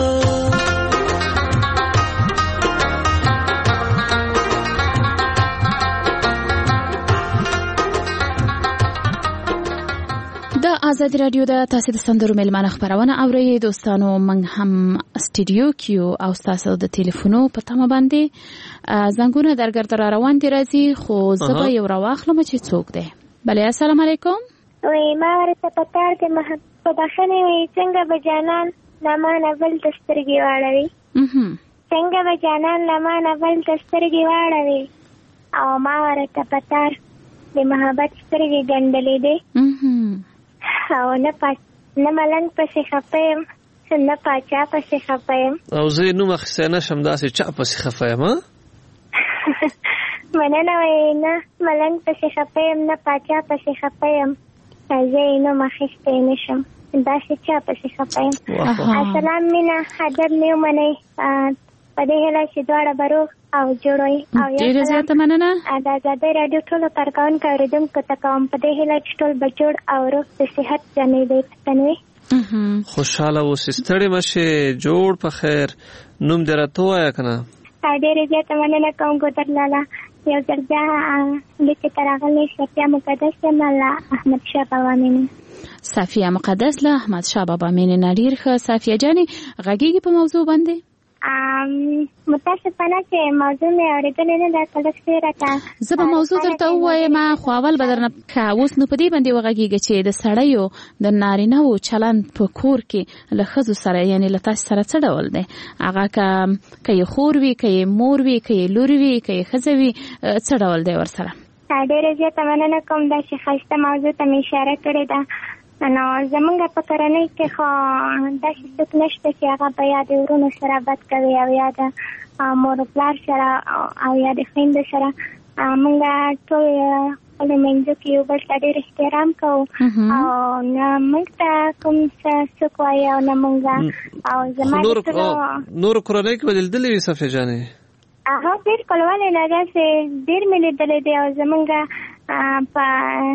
Speaker 10: آزادی رادیو د تاسو د سندرو ملمانه خبرونه اورئ دوستانو من هم استودیو کیو او تاسو د ټلیفونو په تمه باندې زنګونه درګرد را روان دي راځي خو زه یو راواخلم چې څوک دی بله السلام علیکم
Speaker 15: وای ما ورته پتار ته محبت بخنه وي څنګه به جانان لمان اول دسترګي واړوي څنګه به جانان لمان اول دسترګي واړوي او ما ورته پتار د محبت سترګي ګندلې دي او نه پات نه ملنګ پسې خپم نه پاچا پسې خپم
Speaker 11: او زه نو مخسه نشم داسې چا پسې خپم ها
Speaker 15: مننه وینا ملنګ پسې خپم نه پاچا پسې خپم زه نو مخسته نشم داسې چا پسې خپم السلام مینا حاضر نیو منی په دې هله چې دواړه برو او جوړوي او
Speaker 10: ډیره زیاته مننه.
Speaker 15: د آزادۍ رادیو ټولو کارکوونکو اوریدونکو ته کوم په دې هیله چې ټول به جوړ او روغ د صحت جنې دې تنوي.
Speaker 11: خوشاله اوسې، ستړي مشه، جوړ په خیر. نوم دې راته ووایه کنه.
Speaker 15: ډیره زیاته مننه کوم ګودر لاله. یو ځل بیا لیکې ته راغلی صفیه مقدس یم له احمدشاه بابا مینې.
Speaker 10: صفیه مقدس له احمدشاه بابا مینې نه. ډېر ښه صفیه جانې، غږېږي په موضوع باندې؟
Speaker 15: متاسفانه چې موضوع مې اورېدلې نه ده، کله چې راته
Speaker 10: زه به موضوع درته ووایم خو اول به درنه ښه اوس نو په دې باندې وغږېږه چې د سړیو د نارینه‌وو چلند په کور کې له ښځو سره یعنې له تاسو سره څه ډول دی؟ هغه که که یې خور وي، که یې مور وي، که یې لور وي، که یې ښځه وي، څه ډول دی ورسره؟
Speaker 15: ډېره زیاته مننه کوم دا چې ښایسته موضوع ته مې اشاره کړې ده. نو زمونږ په کورنۍ کې خو داسې څوک نشته چې هغه به یا د ورونو سره بد کوي او یا د مور و پلار سره او یا د خویندو سره. مونږ ټول خپلو منځو کې یو بل ته ډېر احترام کوو او نه موږ ته کوم څه څوک وایي او نه موږ. او زما
Speaker 11: نورو کورنۍ کې به لیدلې وي صفیه جانې؟
Speaker 15: هغه بالکل ولې نه، داسې ډېر مې لیدلی دی. او زمونږ په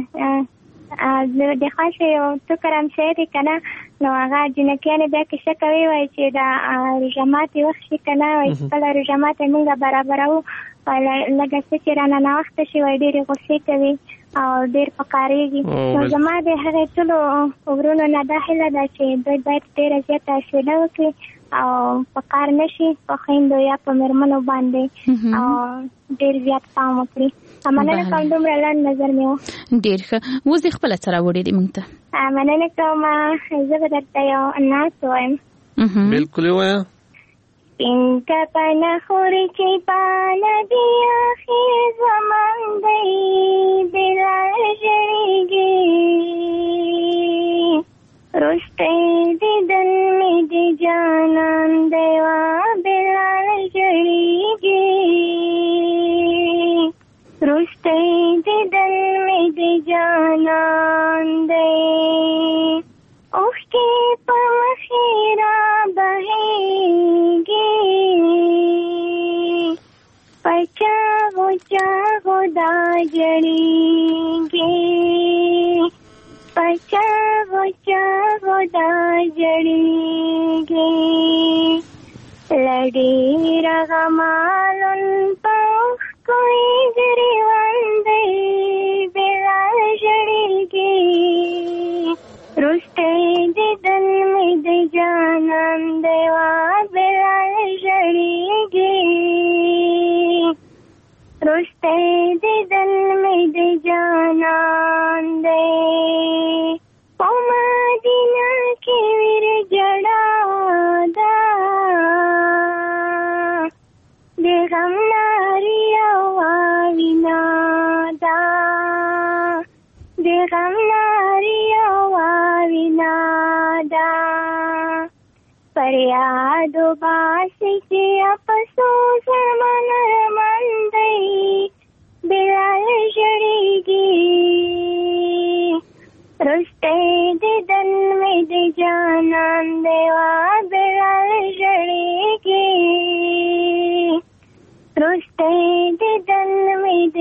Speaker 15: د خاصه یو ټوکر همسایه دی که نه، نو هغه جنکیانې بیا کیسه کوي وایي چې د روژه ماتې وخت شي که نه، وایي چې کله روژه ماتې مونږ برابروو لږه څه چې رانه ناوخته شي وایي ډېرې غوسې کوي او ډېر پکارېږي. نو زما د هغې ټولو ورونو نه دا هیله ده چې دوی باید ډېره زیاته حوصله وکړي او په کار نه شي په خویندو یا په مېرمنو باندې او ډېر زیات پام وکړي. مننه کوم، دومره لنډ نظر مې و.
Speaker 10: ډېر ښه. اوس دې خپله څه راوړې دي موږ ته؟
Speaker 15: مننه کوم. زه به درته یو نعت ووایم.
Speaker 11: بلکل یې ووایه.
Speaker 15: سپینکه پنه خوري چې پاله دي اخر زمان دی بلال ژړېږي رستی دیدن مې د جانان دی وا بلال ژړېږي رستی دیدن مې د جانان دی اوښکې په مخې را بهېږي په چاغو چاغو دا ژړېږي په چاغو چاغو دا ژړېږي له ډېره غمه لوند په اوښکو یې ګرېوان دی بلال ژړېږي رستی دیدن مې د جانان دی وا بلال ژړېږي رستی دیدن مې د جانان دی په مدینه کې ویر جړا ده د غم ناري او وینا ده د غم ناري او وینا ده فریاد باسي چې افسوس من رمن دی بلال ژړېږي رستی دیدن مې د جانان دی وا بلال ژړېږي رستی دیدن مې د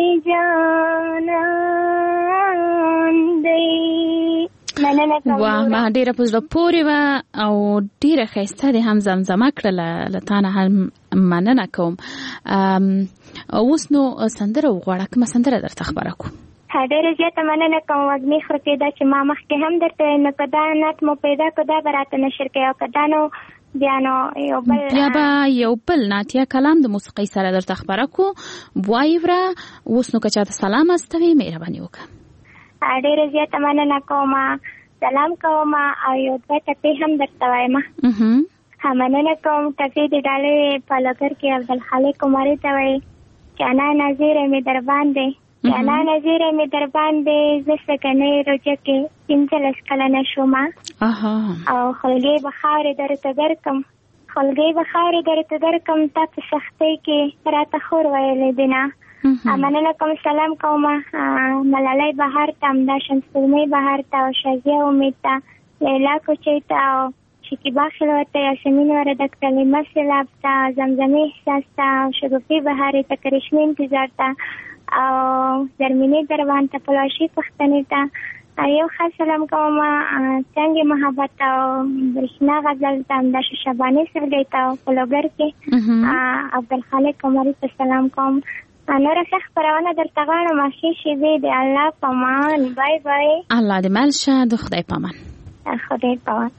Speaker 15: جانان دی.
Speaker 10: واه ما ډیره په زړه پورې وه او ډیره ښایسته دې هم زمزمه کړله، له تا نه هم مننه کوم. اوس نو سندره وغواړه، کومه سندره درته خبره کړو؟
Speaker 15: ډېره زیاته مننه کوم. وږمې خورکې دا چې ما مخکې هم درته نو که دا نعت مو پیدا کړو دا به راته نشر کوي او که دا نو بیا نو یو بل
Speaker 10: بیا به یو بل نعتیه کلام د موسیقۍ سره درته خبره کړو. وایي وره اوس نو که چاته سلام استوي مهرباني وکړه.
Speaker 15: ډېره زیاته مننه کوم. سلام کوم او یو دوه ټپې هم درته وایم. مننه کوم. ټپې د ډالۍ په لګر کې عبدالخالق عمري ته وایي چې انا نظیره مې در باندې چې انا نظیره مې در باندې زه سکنۍ روجه کې پنځلس کلنه شومه او خلګۍ به خاورې درته درکم خلګۍ به خاورې درته درکم تا په سختۍ کې راته خور ویلې دي نه. مننه کوم. سلام کوم ملالۍ بهر ته، همدا شمسالمۍ بهر ته او شازیه امید ته، لیلا کوچۍ ته او شکیبا خلوته یاسمین وردک تلیمه سلاب تا زمزمه احساس تا شگفتی بهاری تا کرشمی انتظار تا او درمینی دروان تا پلاشی پختنی تا یو خاص سلام کوم څنګه محبت او برښنا غزل ته د شبانه سرګی ته فلوګر کې عبدالخالق قمری ته سلام کوم نور څه خبرونه درته غواړم ماشي شي دې الله پامان بای بای
Speaker 10: الله دې مل شه د خدای پامان
Speaker 15: خدای پامان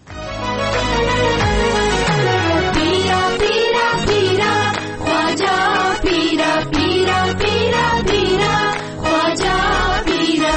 Speaker 8: پیرا پیرا پیرا خواجہ پیرا پیرا پیرا پیرا خواجہ پیرا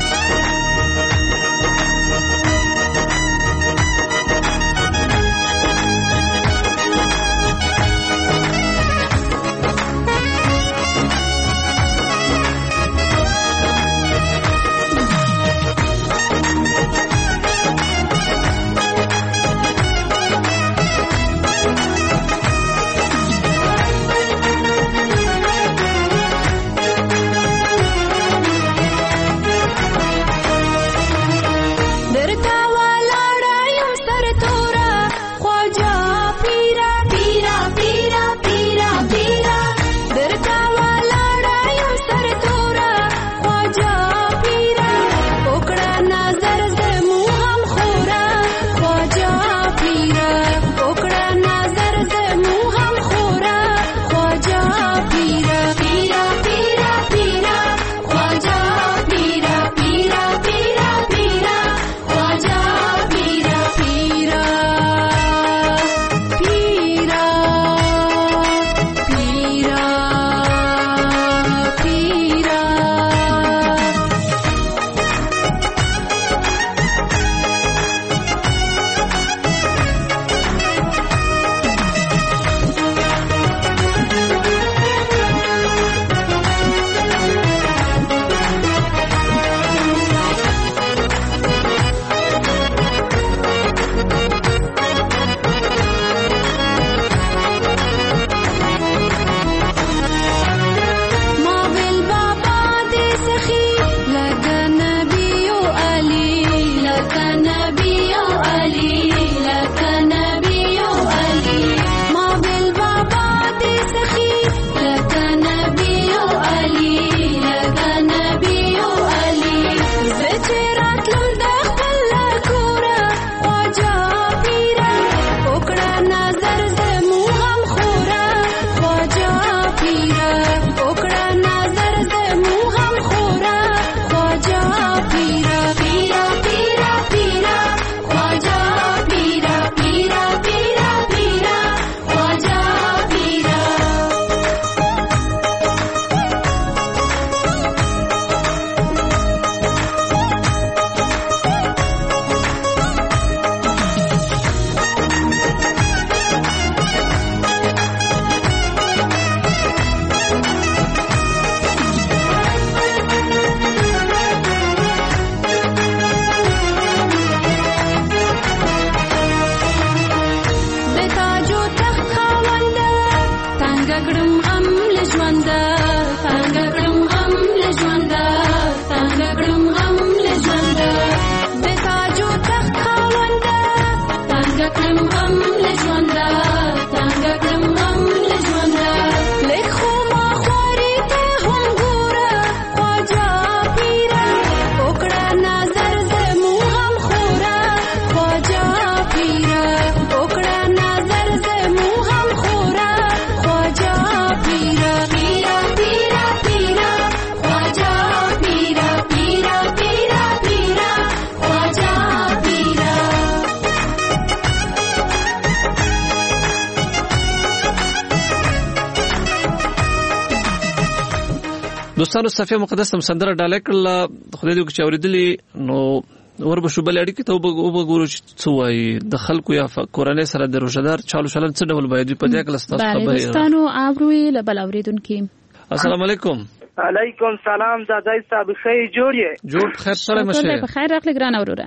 Speaker 11: دوستانو صفیه مقدس هم سندره ډاله کړله خدای دې چې اوریدلې نو وربشو بل اړیکې ته وګورو چې څه وایي د خلکو یا کورنۍ سره د روژهدار چالو چلن څه ډول باید په دې کې ستاسو خبرې
Speaker 10: دوستانو اوروي لبل اوریدونکو
Speaker 11: السلام علیکم
Speaker 16: علیکم سلام زادای صاحب خیر جوړ
Speaker 11: جوړ خیر سره مشه
Speaker 10: په خیر راغلی ګران اوروره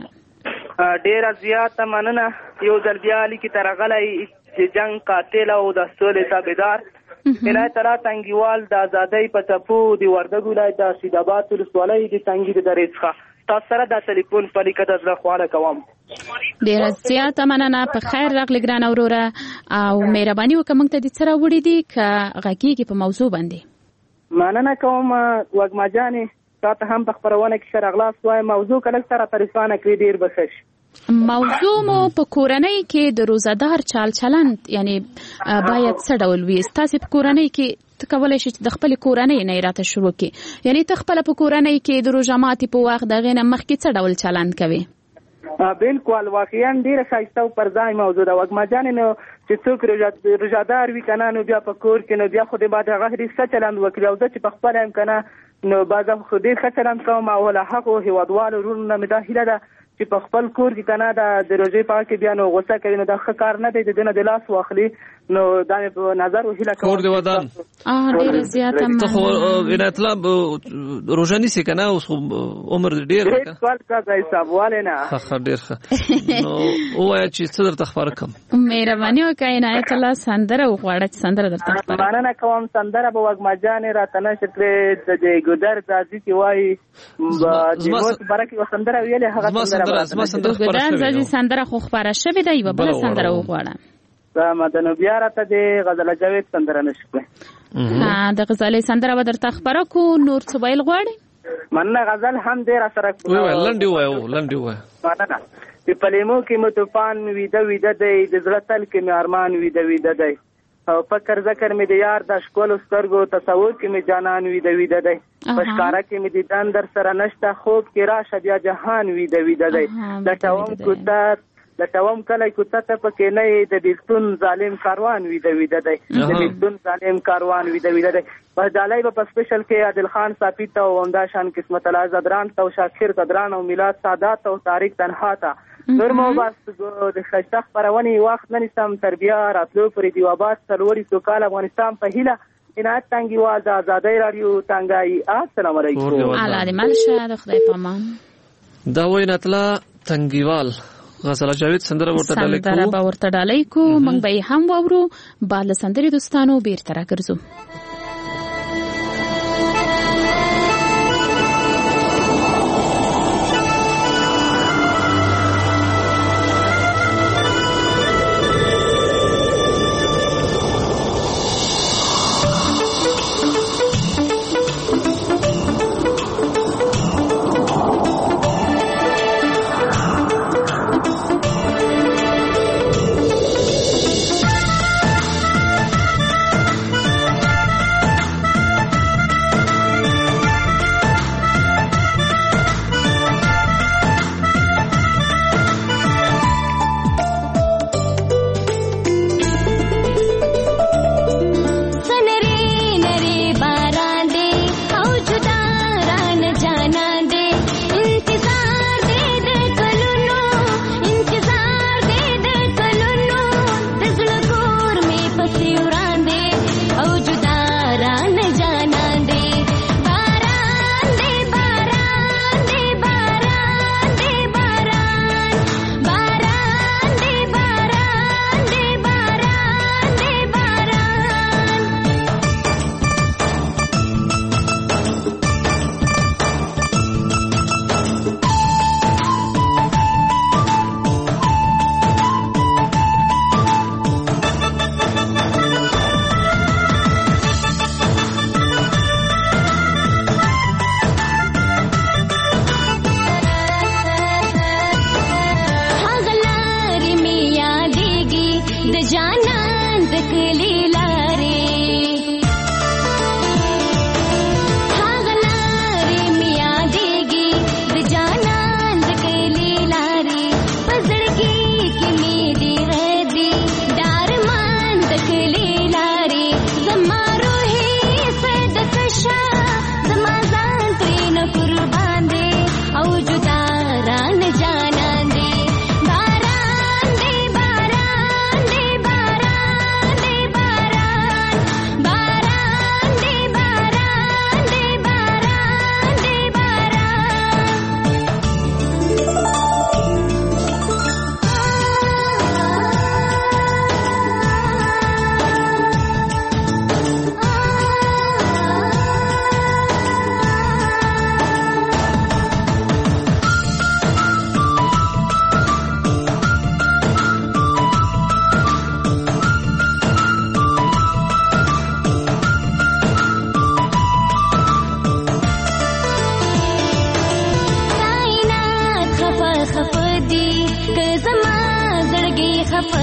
Speaker 16: ډیر زیات مننه یو ځل بیا لیکي ترغلای چې جنگ قاتل او د سولې تابعدار الهي تعالی تنګیوال د آزادۍ په ټپو د وردګ ولایت د سیدآباد ولسوالۍ د تنګي د درې څخه تاسو سره د ټلیفون په لیکه د زړه خواله کوم.
Speaker 10: ډیره زیاته مننه. په خیر راغلی ګران وروره او مهرباني وکړه موږ ته د څه راوړي دي که غږیږي په موضوع باندې.
Speaker 16: مننه کوم وږمه جانې تاته هم په خپرونه کې ښه راغلاست وایم. موضوع که لږ سره طریقانه کړي ډېر به ښه شي.
Speaker 10: موضوع مو په کورنۍ کې د روزادار چال چلند یعنی باید څه ډول وي؟ تاسو په کورنۍ کې ته کولای شئ د خپل کورنۍ نه راته شروع کړئ. یعنی ته خپل په کورنۍ کې د روزه ماتي په وخت دغه نه مخکې څه ډول چلند کوي؟
Speaker 16: بالکل واقعا ډیره ښایسته او پر ځای موضوع ده وږمه جانې. نو چې څوک روزادار وي که نه نو بیا په کور کې نو بیا خو د باید هغه ډېر ښه چلند وکړي او زه چې په خپله یم که نه نو بعضه خو ډېر ښه چلند کوم او له هغو هېوادوالو وروڼو نه مې دا هیله ده چې په خپل کور کې که نه د روژې په کې بیا نو غوسه کوي نو دا ښه کار نه دی د دې نه د لاس واخلي. نو دا مې په نظر وهیله کوم
Speaker 11: کور دې ودان
Speaker 10: ډېره زیاته
Speaker 11: ته خو عنایت الله روژه نیسې که نه اوس خو عمر ډېر
Speaker 16: هېڅ سوال کا حساب والې نه
Speaker 11: ښه ډېر ښه. نو ووایه چې څه درته خپاره کړم.
Speaker 10: مهرباني وکړه عنایت الله سندره وغواړه چې سندره درته خپاره کړم.
Speaker 16: مننه کوم. سندره به وږمه جانې راته نشر کړې د دې ګودر ځاځي چې وایي د موت باره کې یوه سندره ویلې هغه سندره
Speaker 10: ګودر ځاځي سندره خو خپاره شوې ده. یوه بله سندره وغواړه.
Speaker 16: مدنو بیا راته د غزل جاوید سندره نشي
Speaker 10: کړی. د غزل سندره به درته خپاره کو. نور څه ویل غواړې؟
Speaker 16: مننه. غزل هم ډېره سره
Speaker 11: ووایه لنډې ووایه لنډې ووایه.
Speaker 16: مننه. په پلیمو کې مو طوفان ویده ویده دی د زړه تل کې مې ارمان ویده ویده دی او فکر ذکر مې د یار د ښکلو سترګو تصور کې مې جانان ویده ویده دی په ښکاره کې مې دیدن در سره نشته خوب کې راشه بیا جهان ویده ویده دی لټوم کوته لټوم کلی کوته ته پکې نه د بیلتون ظالم کاروان ویده ویده دی د بیلتون ظالم کاروان ویده ویده دی. په ډالۍ به په سپیشل کې عادل خان صافي ته او همدا شان قسمت الله زدران ته او شاکر قدران او میلاد سادات او طارق تنها ته نور مو بس د ښایسته خپرونې وخت نه نیسم تر بیا راتلو پورې د آباد څلوري سوکاله افغانستان په هیله عنایت تنګیوال د ازادۍ راډیو تنګایي. السلام علیکم.
Speaker 10: الله دې مل شه د خدای په امان.
Speaker 11: دا وایي عنایت الله تنګیوال غزل جاوید سندره ورته ډالۍ کو
Speaker 10: سندره به ورته ډالۍ کو. موږ به یې هم واورو. بعد له سندرې دوستانو بیرته راګرځو.
Speaker 8: Bye.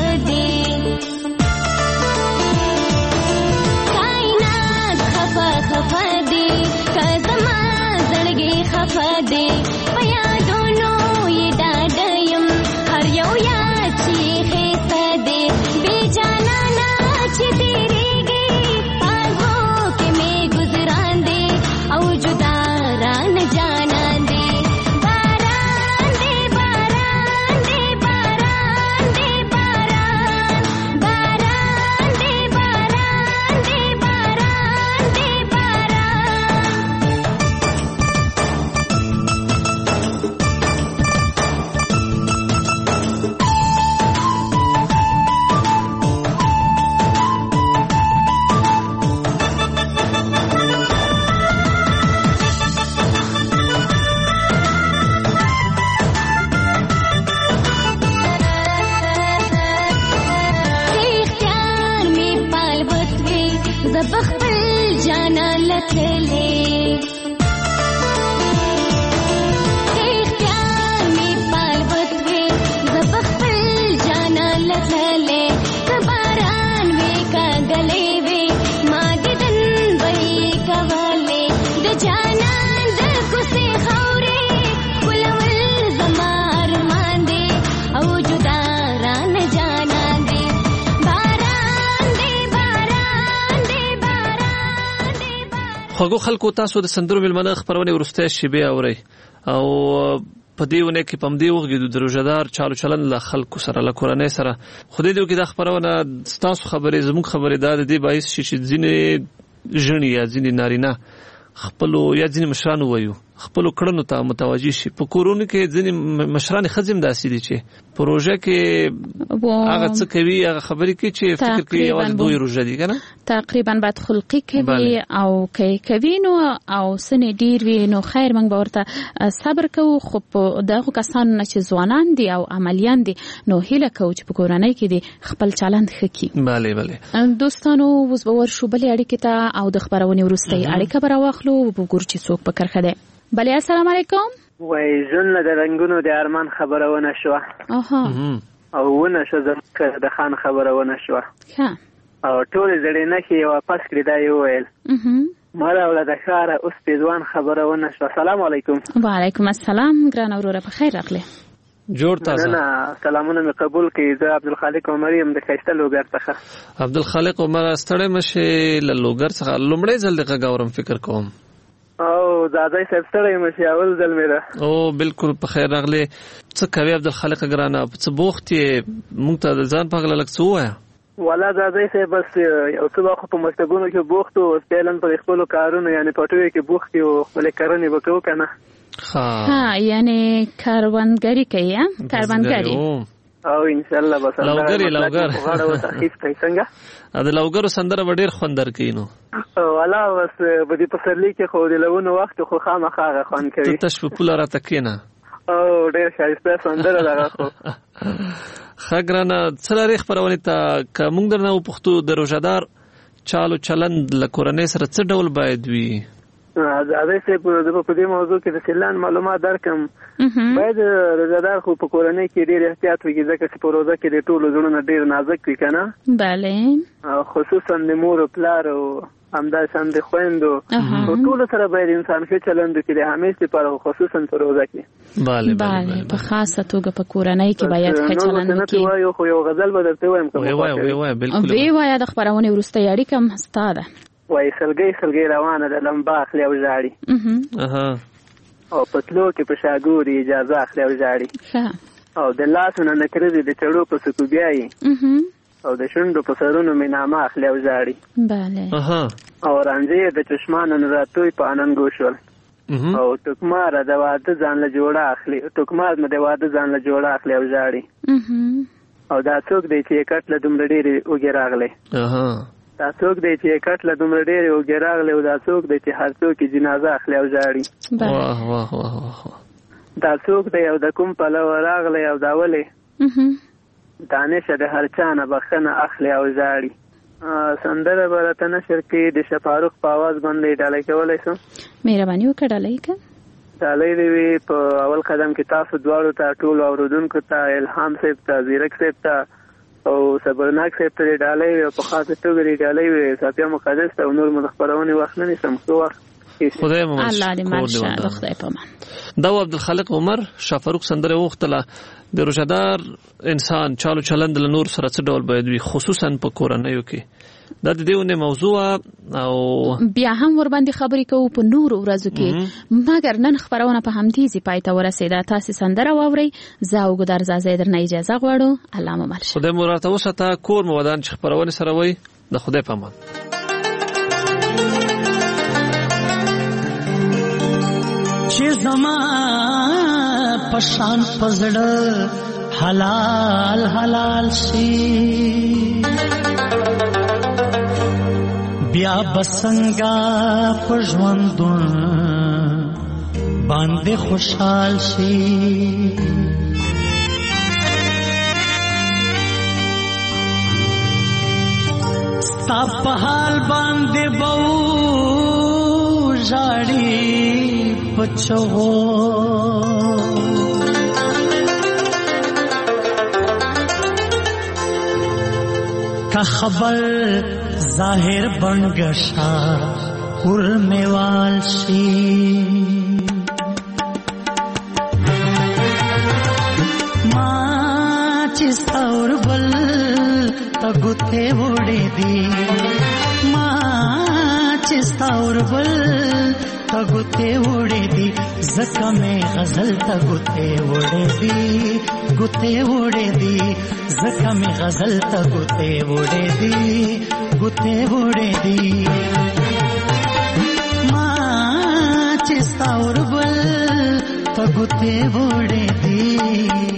Speaker 8: خفدي کائنات خفا خفدي کزما زړګي خفدي پیا دونو یې ډاډیم هر یو یاد چې خېسدي بي جانا نا چې تیریږي پاغو کې مې گزاران دي او جدا را نه جانان دي باران دي باران دي باران دي باران باران دي باران دي باران دي اختیار می پال بوتوي زبخل جانا لتلې اختیار می پال بوتوي زبخل جانا لتلې باران وی کاغلې وی ما ددن وی کولې د جانان د کوسه خورې ګلول زمار مان دي او جدا را نه جانان دي باران دي باران دي باران دي
Speaker 11: خوږو خلکو تاسو د سندرو ملمنه خبرونه ورسته شیبه اوري او په دې ونه کې پم دی وګړي د روزدار چالو چلن له خلکو سره له کورنۍ سره خو دې دوی کې د خبرونه تاسو خبرې زموږ خبرې دا د دې باعث شي چې ځینې ژنې یا ځینې نارینه خپل یا ځینې مشران وایو خپل کړنو ته متوجي شي په کورونو کې ځینې مشران خزم داسې دي چې پروژه کې هغه څه کوي هغه خبرې کوي چې فکر کوي یوازې دوی روزه دي کنه
Speaker 10: تقریبا بد خلقی کوي او کوي کوي نو او سنې ډیر وی نو خیر موږ به ورته صبر کوو خو دغه کسان چې ځوانان دي او عملیان دي نو هیله کوو چې په کورنۍ کې دي خپل چلند خکې
Speaker 11: bale bale
Speaker 10: دوستانو اوس به ورشو بلې اړیکې ته او د خبرونې وروستۍ اړیکه به راواخلو وګورو چې څوک په کرخه ده بله السلام علیکم
Speaker 16: وای ژوند د رنگونو د ارمان خبرونه شو
Speaker 10: اها
Speaker 16: او ونه شو زمکه د خان خبرونه شو
Speaker 10: ها
Speaker 16: او ټول زړې نه کې واپس کړی دا یو ویل
Speaker 10: اها
Speaker 16: مالا ولدا خار اوس په ځوان خبرونه شو السلام علیکم
Speaker 10: وعلیکم السلام ګران اوروره په خیر راغله
Speaker 11: جوړ تاسو
Speaker 16: نه سلامونه می قبول کړئ زه عبدالخالق عمر يم د خیسته لوګر څخه
Speaker 11: عبدالخالق عمر ستړی مشه له لوګر څخه لومړی ځل دغه غورم فکر کوم
Speaker 16: او دادای صاحب ستړی مشه اول ځل مې ده
Speaker 11: او بالکل په خیر راغله څه کوي عبدالخالق ګرانه څه بوخت مونږ ته ځان پاغله لک څه وایا
Speaker 16: ولا دادای صاحب بس یو څه وخت په مستګونو کې بوخت او سپیلن په خپل کارونو یعنی پټوي کې بوخت او خپل کارونه وکړو کنه
Speaker 10: ها ها یعنی کاروانګری کوي کاروانګری
Speaker 16: او ان شاء الله بس
Speaker 11: لوګری لوګر
Speaker 16: غاړه وتخیف کوي څنګه
Speaker 11: ا د لوګر سندره وړیر خوندر کینو
Speaker 16: ولا بس په دې پسرلی کې خو د لونه وخت خو خامخا غخون کوي
Speaker 11: ته تش په پولا را تکینا
Speaker 16: او ډیر ښایسته سندره ده خو
Speaker 11: خګرانه څلارې خبرونه ته کوم درنه پښتو د روزدار چالو چلند لکورنۍ سره څه ډول باید وي
Speaker 16: زه سه په دې موضوع کې د سلان معلومات درکم باید روزدار خو په کورنۍ کې ډیر احتیاط وکړي ځکه چې په روزه کې د ټولو زړونه ډیر نازک وي کنه
Speaker 10: bale
Speaker 16: خصوصا د مور او پلار او همداشان د خويندو او ټول سره باید انسان ښه چلند وکړي همیشه لپاره خصوصا په روزه کې
Speaker 11: bale
Speaker 10: bale په خاصه توګه په کورنۍ کې باید ښه چلند وکړي
Speaker 16: وایو خو یو غزل به درته وایم
Speaker 11: کوم وای وای وای بالکل
Speaker 10: وی وای د خبرونه ورسته یاري کوم ستاده
Speaker 16: وای سلګي سلګي روانه د لمبا اخلي او ژاړي
Speaker 11: اها
Speaker 16: او پتلو کې په شاګوري اجازه اخلي او ژاړي او د لاسونو نکرې د چړو په سکو بیاي او د شونډو په سرونو می نامه اخلي او ژاړي
Speaker 10: bale
Speaker 11: اها
Speaker 16: او رانځي د چشمانو راتوي په اننګو شول او ټکمار د واده ځان له جوړه اخلي ټکمار نه د واده ځان له جوړه اخلي او ژاړي او دا څوک دی چې کټ له دومره ډېری وګراغله
Speaker 11: اها
Speaker 16: دا څوک دی چې کټ له دومره ډېری وګراغله او دا څوک دی چې هر څوک جنازه اخلي او ژاړي
Speaker 11: واه واه واه
Speaker 16: دا څوک دی او د کوم په لور راغله او دا ولې دانش د هر چا نه بخنه اخلي او ژاړي سندره برته نشر کې د شفاروق په आवाज باندې ډالۍ کولای شو
Speaker 10: مهرباني وکړه ډالۍ کا
Speaker 16: ډالۍ دی په اول قدم کې تاسو دواړو ته ټول اوردونکو ته الهام صاحب ته زیرک صاحب ته او صبرناک صاحب ته ډالۍ په خاصه توګه ډالۍ صافیه مقدس او نور مخبرونه وخت نه نشم خو
Speaker 11: خدای مو
Speaker 10: الله دې ماشاءالله خدای پامان
Speaker 11: دا عبدالخالق عمر شافروق سندره وختله د روزدار انسان چالو چلند له نور سره څه ډول باید وي خصوصا په کورنیو کې دا د دیونه موضوع او
Speaker 10: بیا هم ور باندې خبرې کوو په نور ورځو کې مګر نن خبرونه په همدې ځای پای ته ورسېده تاسو سندره واورئ زه او ګدار زازې درنه اجازه غواړو الله مو مل شه
Speaker 11: خدای مو راته وساته کور مو ودان چې خبرونه سره وي د خدای په امان
Speaker 14: چې زما پشان پزړه حلال حلال شي بیا بسنگا پژوندون باندې خوشحال شي ستا په حال باندې بو ژاړي پچو کا خبر ظاهر بنگشا ورمیوال شي ما چې ستور بل تګته وړې دي ما چې ستور بل تګته وړې دي زکه مې غزل تګته وړې دي ګته وړې دي زکه مې غزل تګته وړې دي ګته وړې دي ما چې ستور بل تګته وړې دي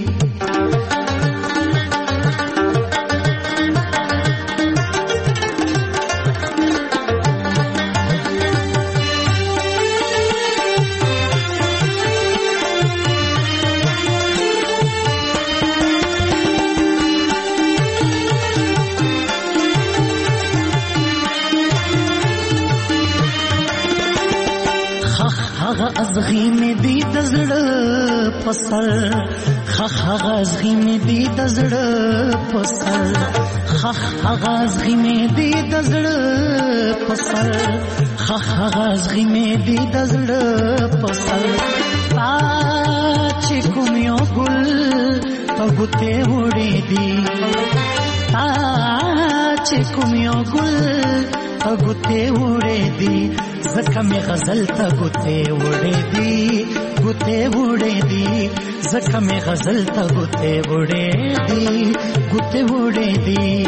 Speaker 14: ازغی می دی دزړه پسر خخ غزغی می دی دزړه پسر خخ غزغی می دی دزړه پسر خخ غزغی می دی دزړه پسر تا چې کوم یو ګل تګته وړې دی تا چې کوم یو ګل تګته وړې دی زکه می غزل ته ګوته وړې دي ګوته وړې دي زکه می غزل ته ګوته وړې دي ګوته وړې دي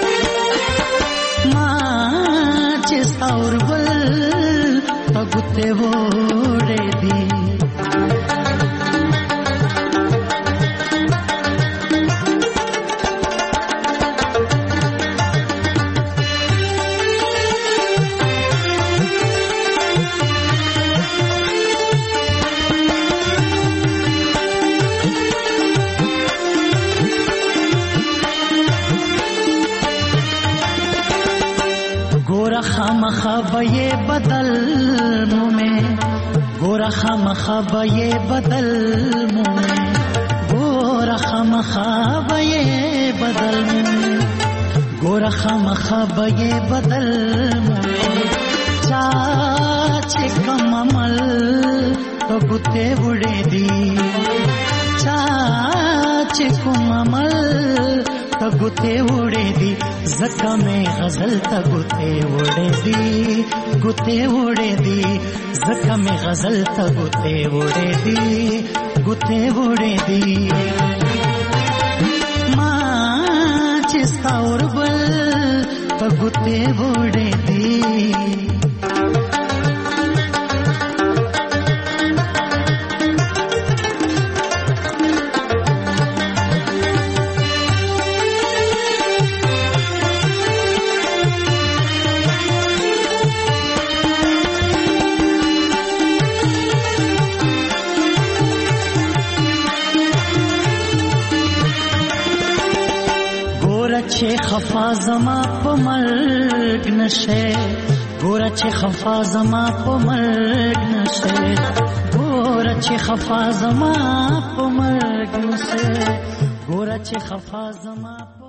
Speaker 14: ما چې ستور بل ته ګوته وړې دي خامخبye بدل مومه ګور خامخبye بدل مومه ګور خامخبye بدل مومه ګور خامخبye بدل مومه چا چې کوم عمل تو ګته وړې دي چا چې کوم عمل تو ګته وړې دي زکه مې غزل ته ګوته وړې دي ګوته وړې دي زکه مې غزل ته ګوته وړې دي ګوته وړې دي ما چې ستور بل ته ګوته وړې دي چې خفا زما په مرګ نشه ګور چې خفا زما په مرګ نشه ګور چې خفا زما په مرګ نشه ګور چې خفا زما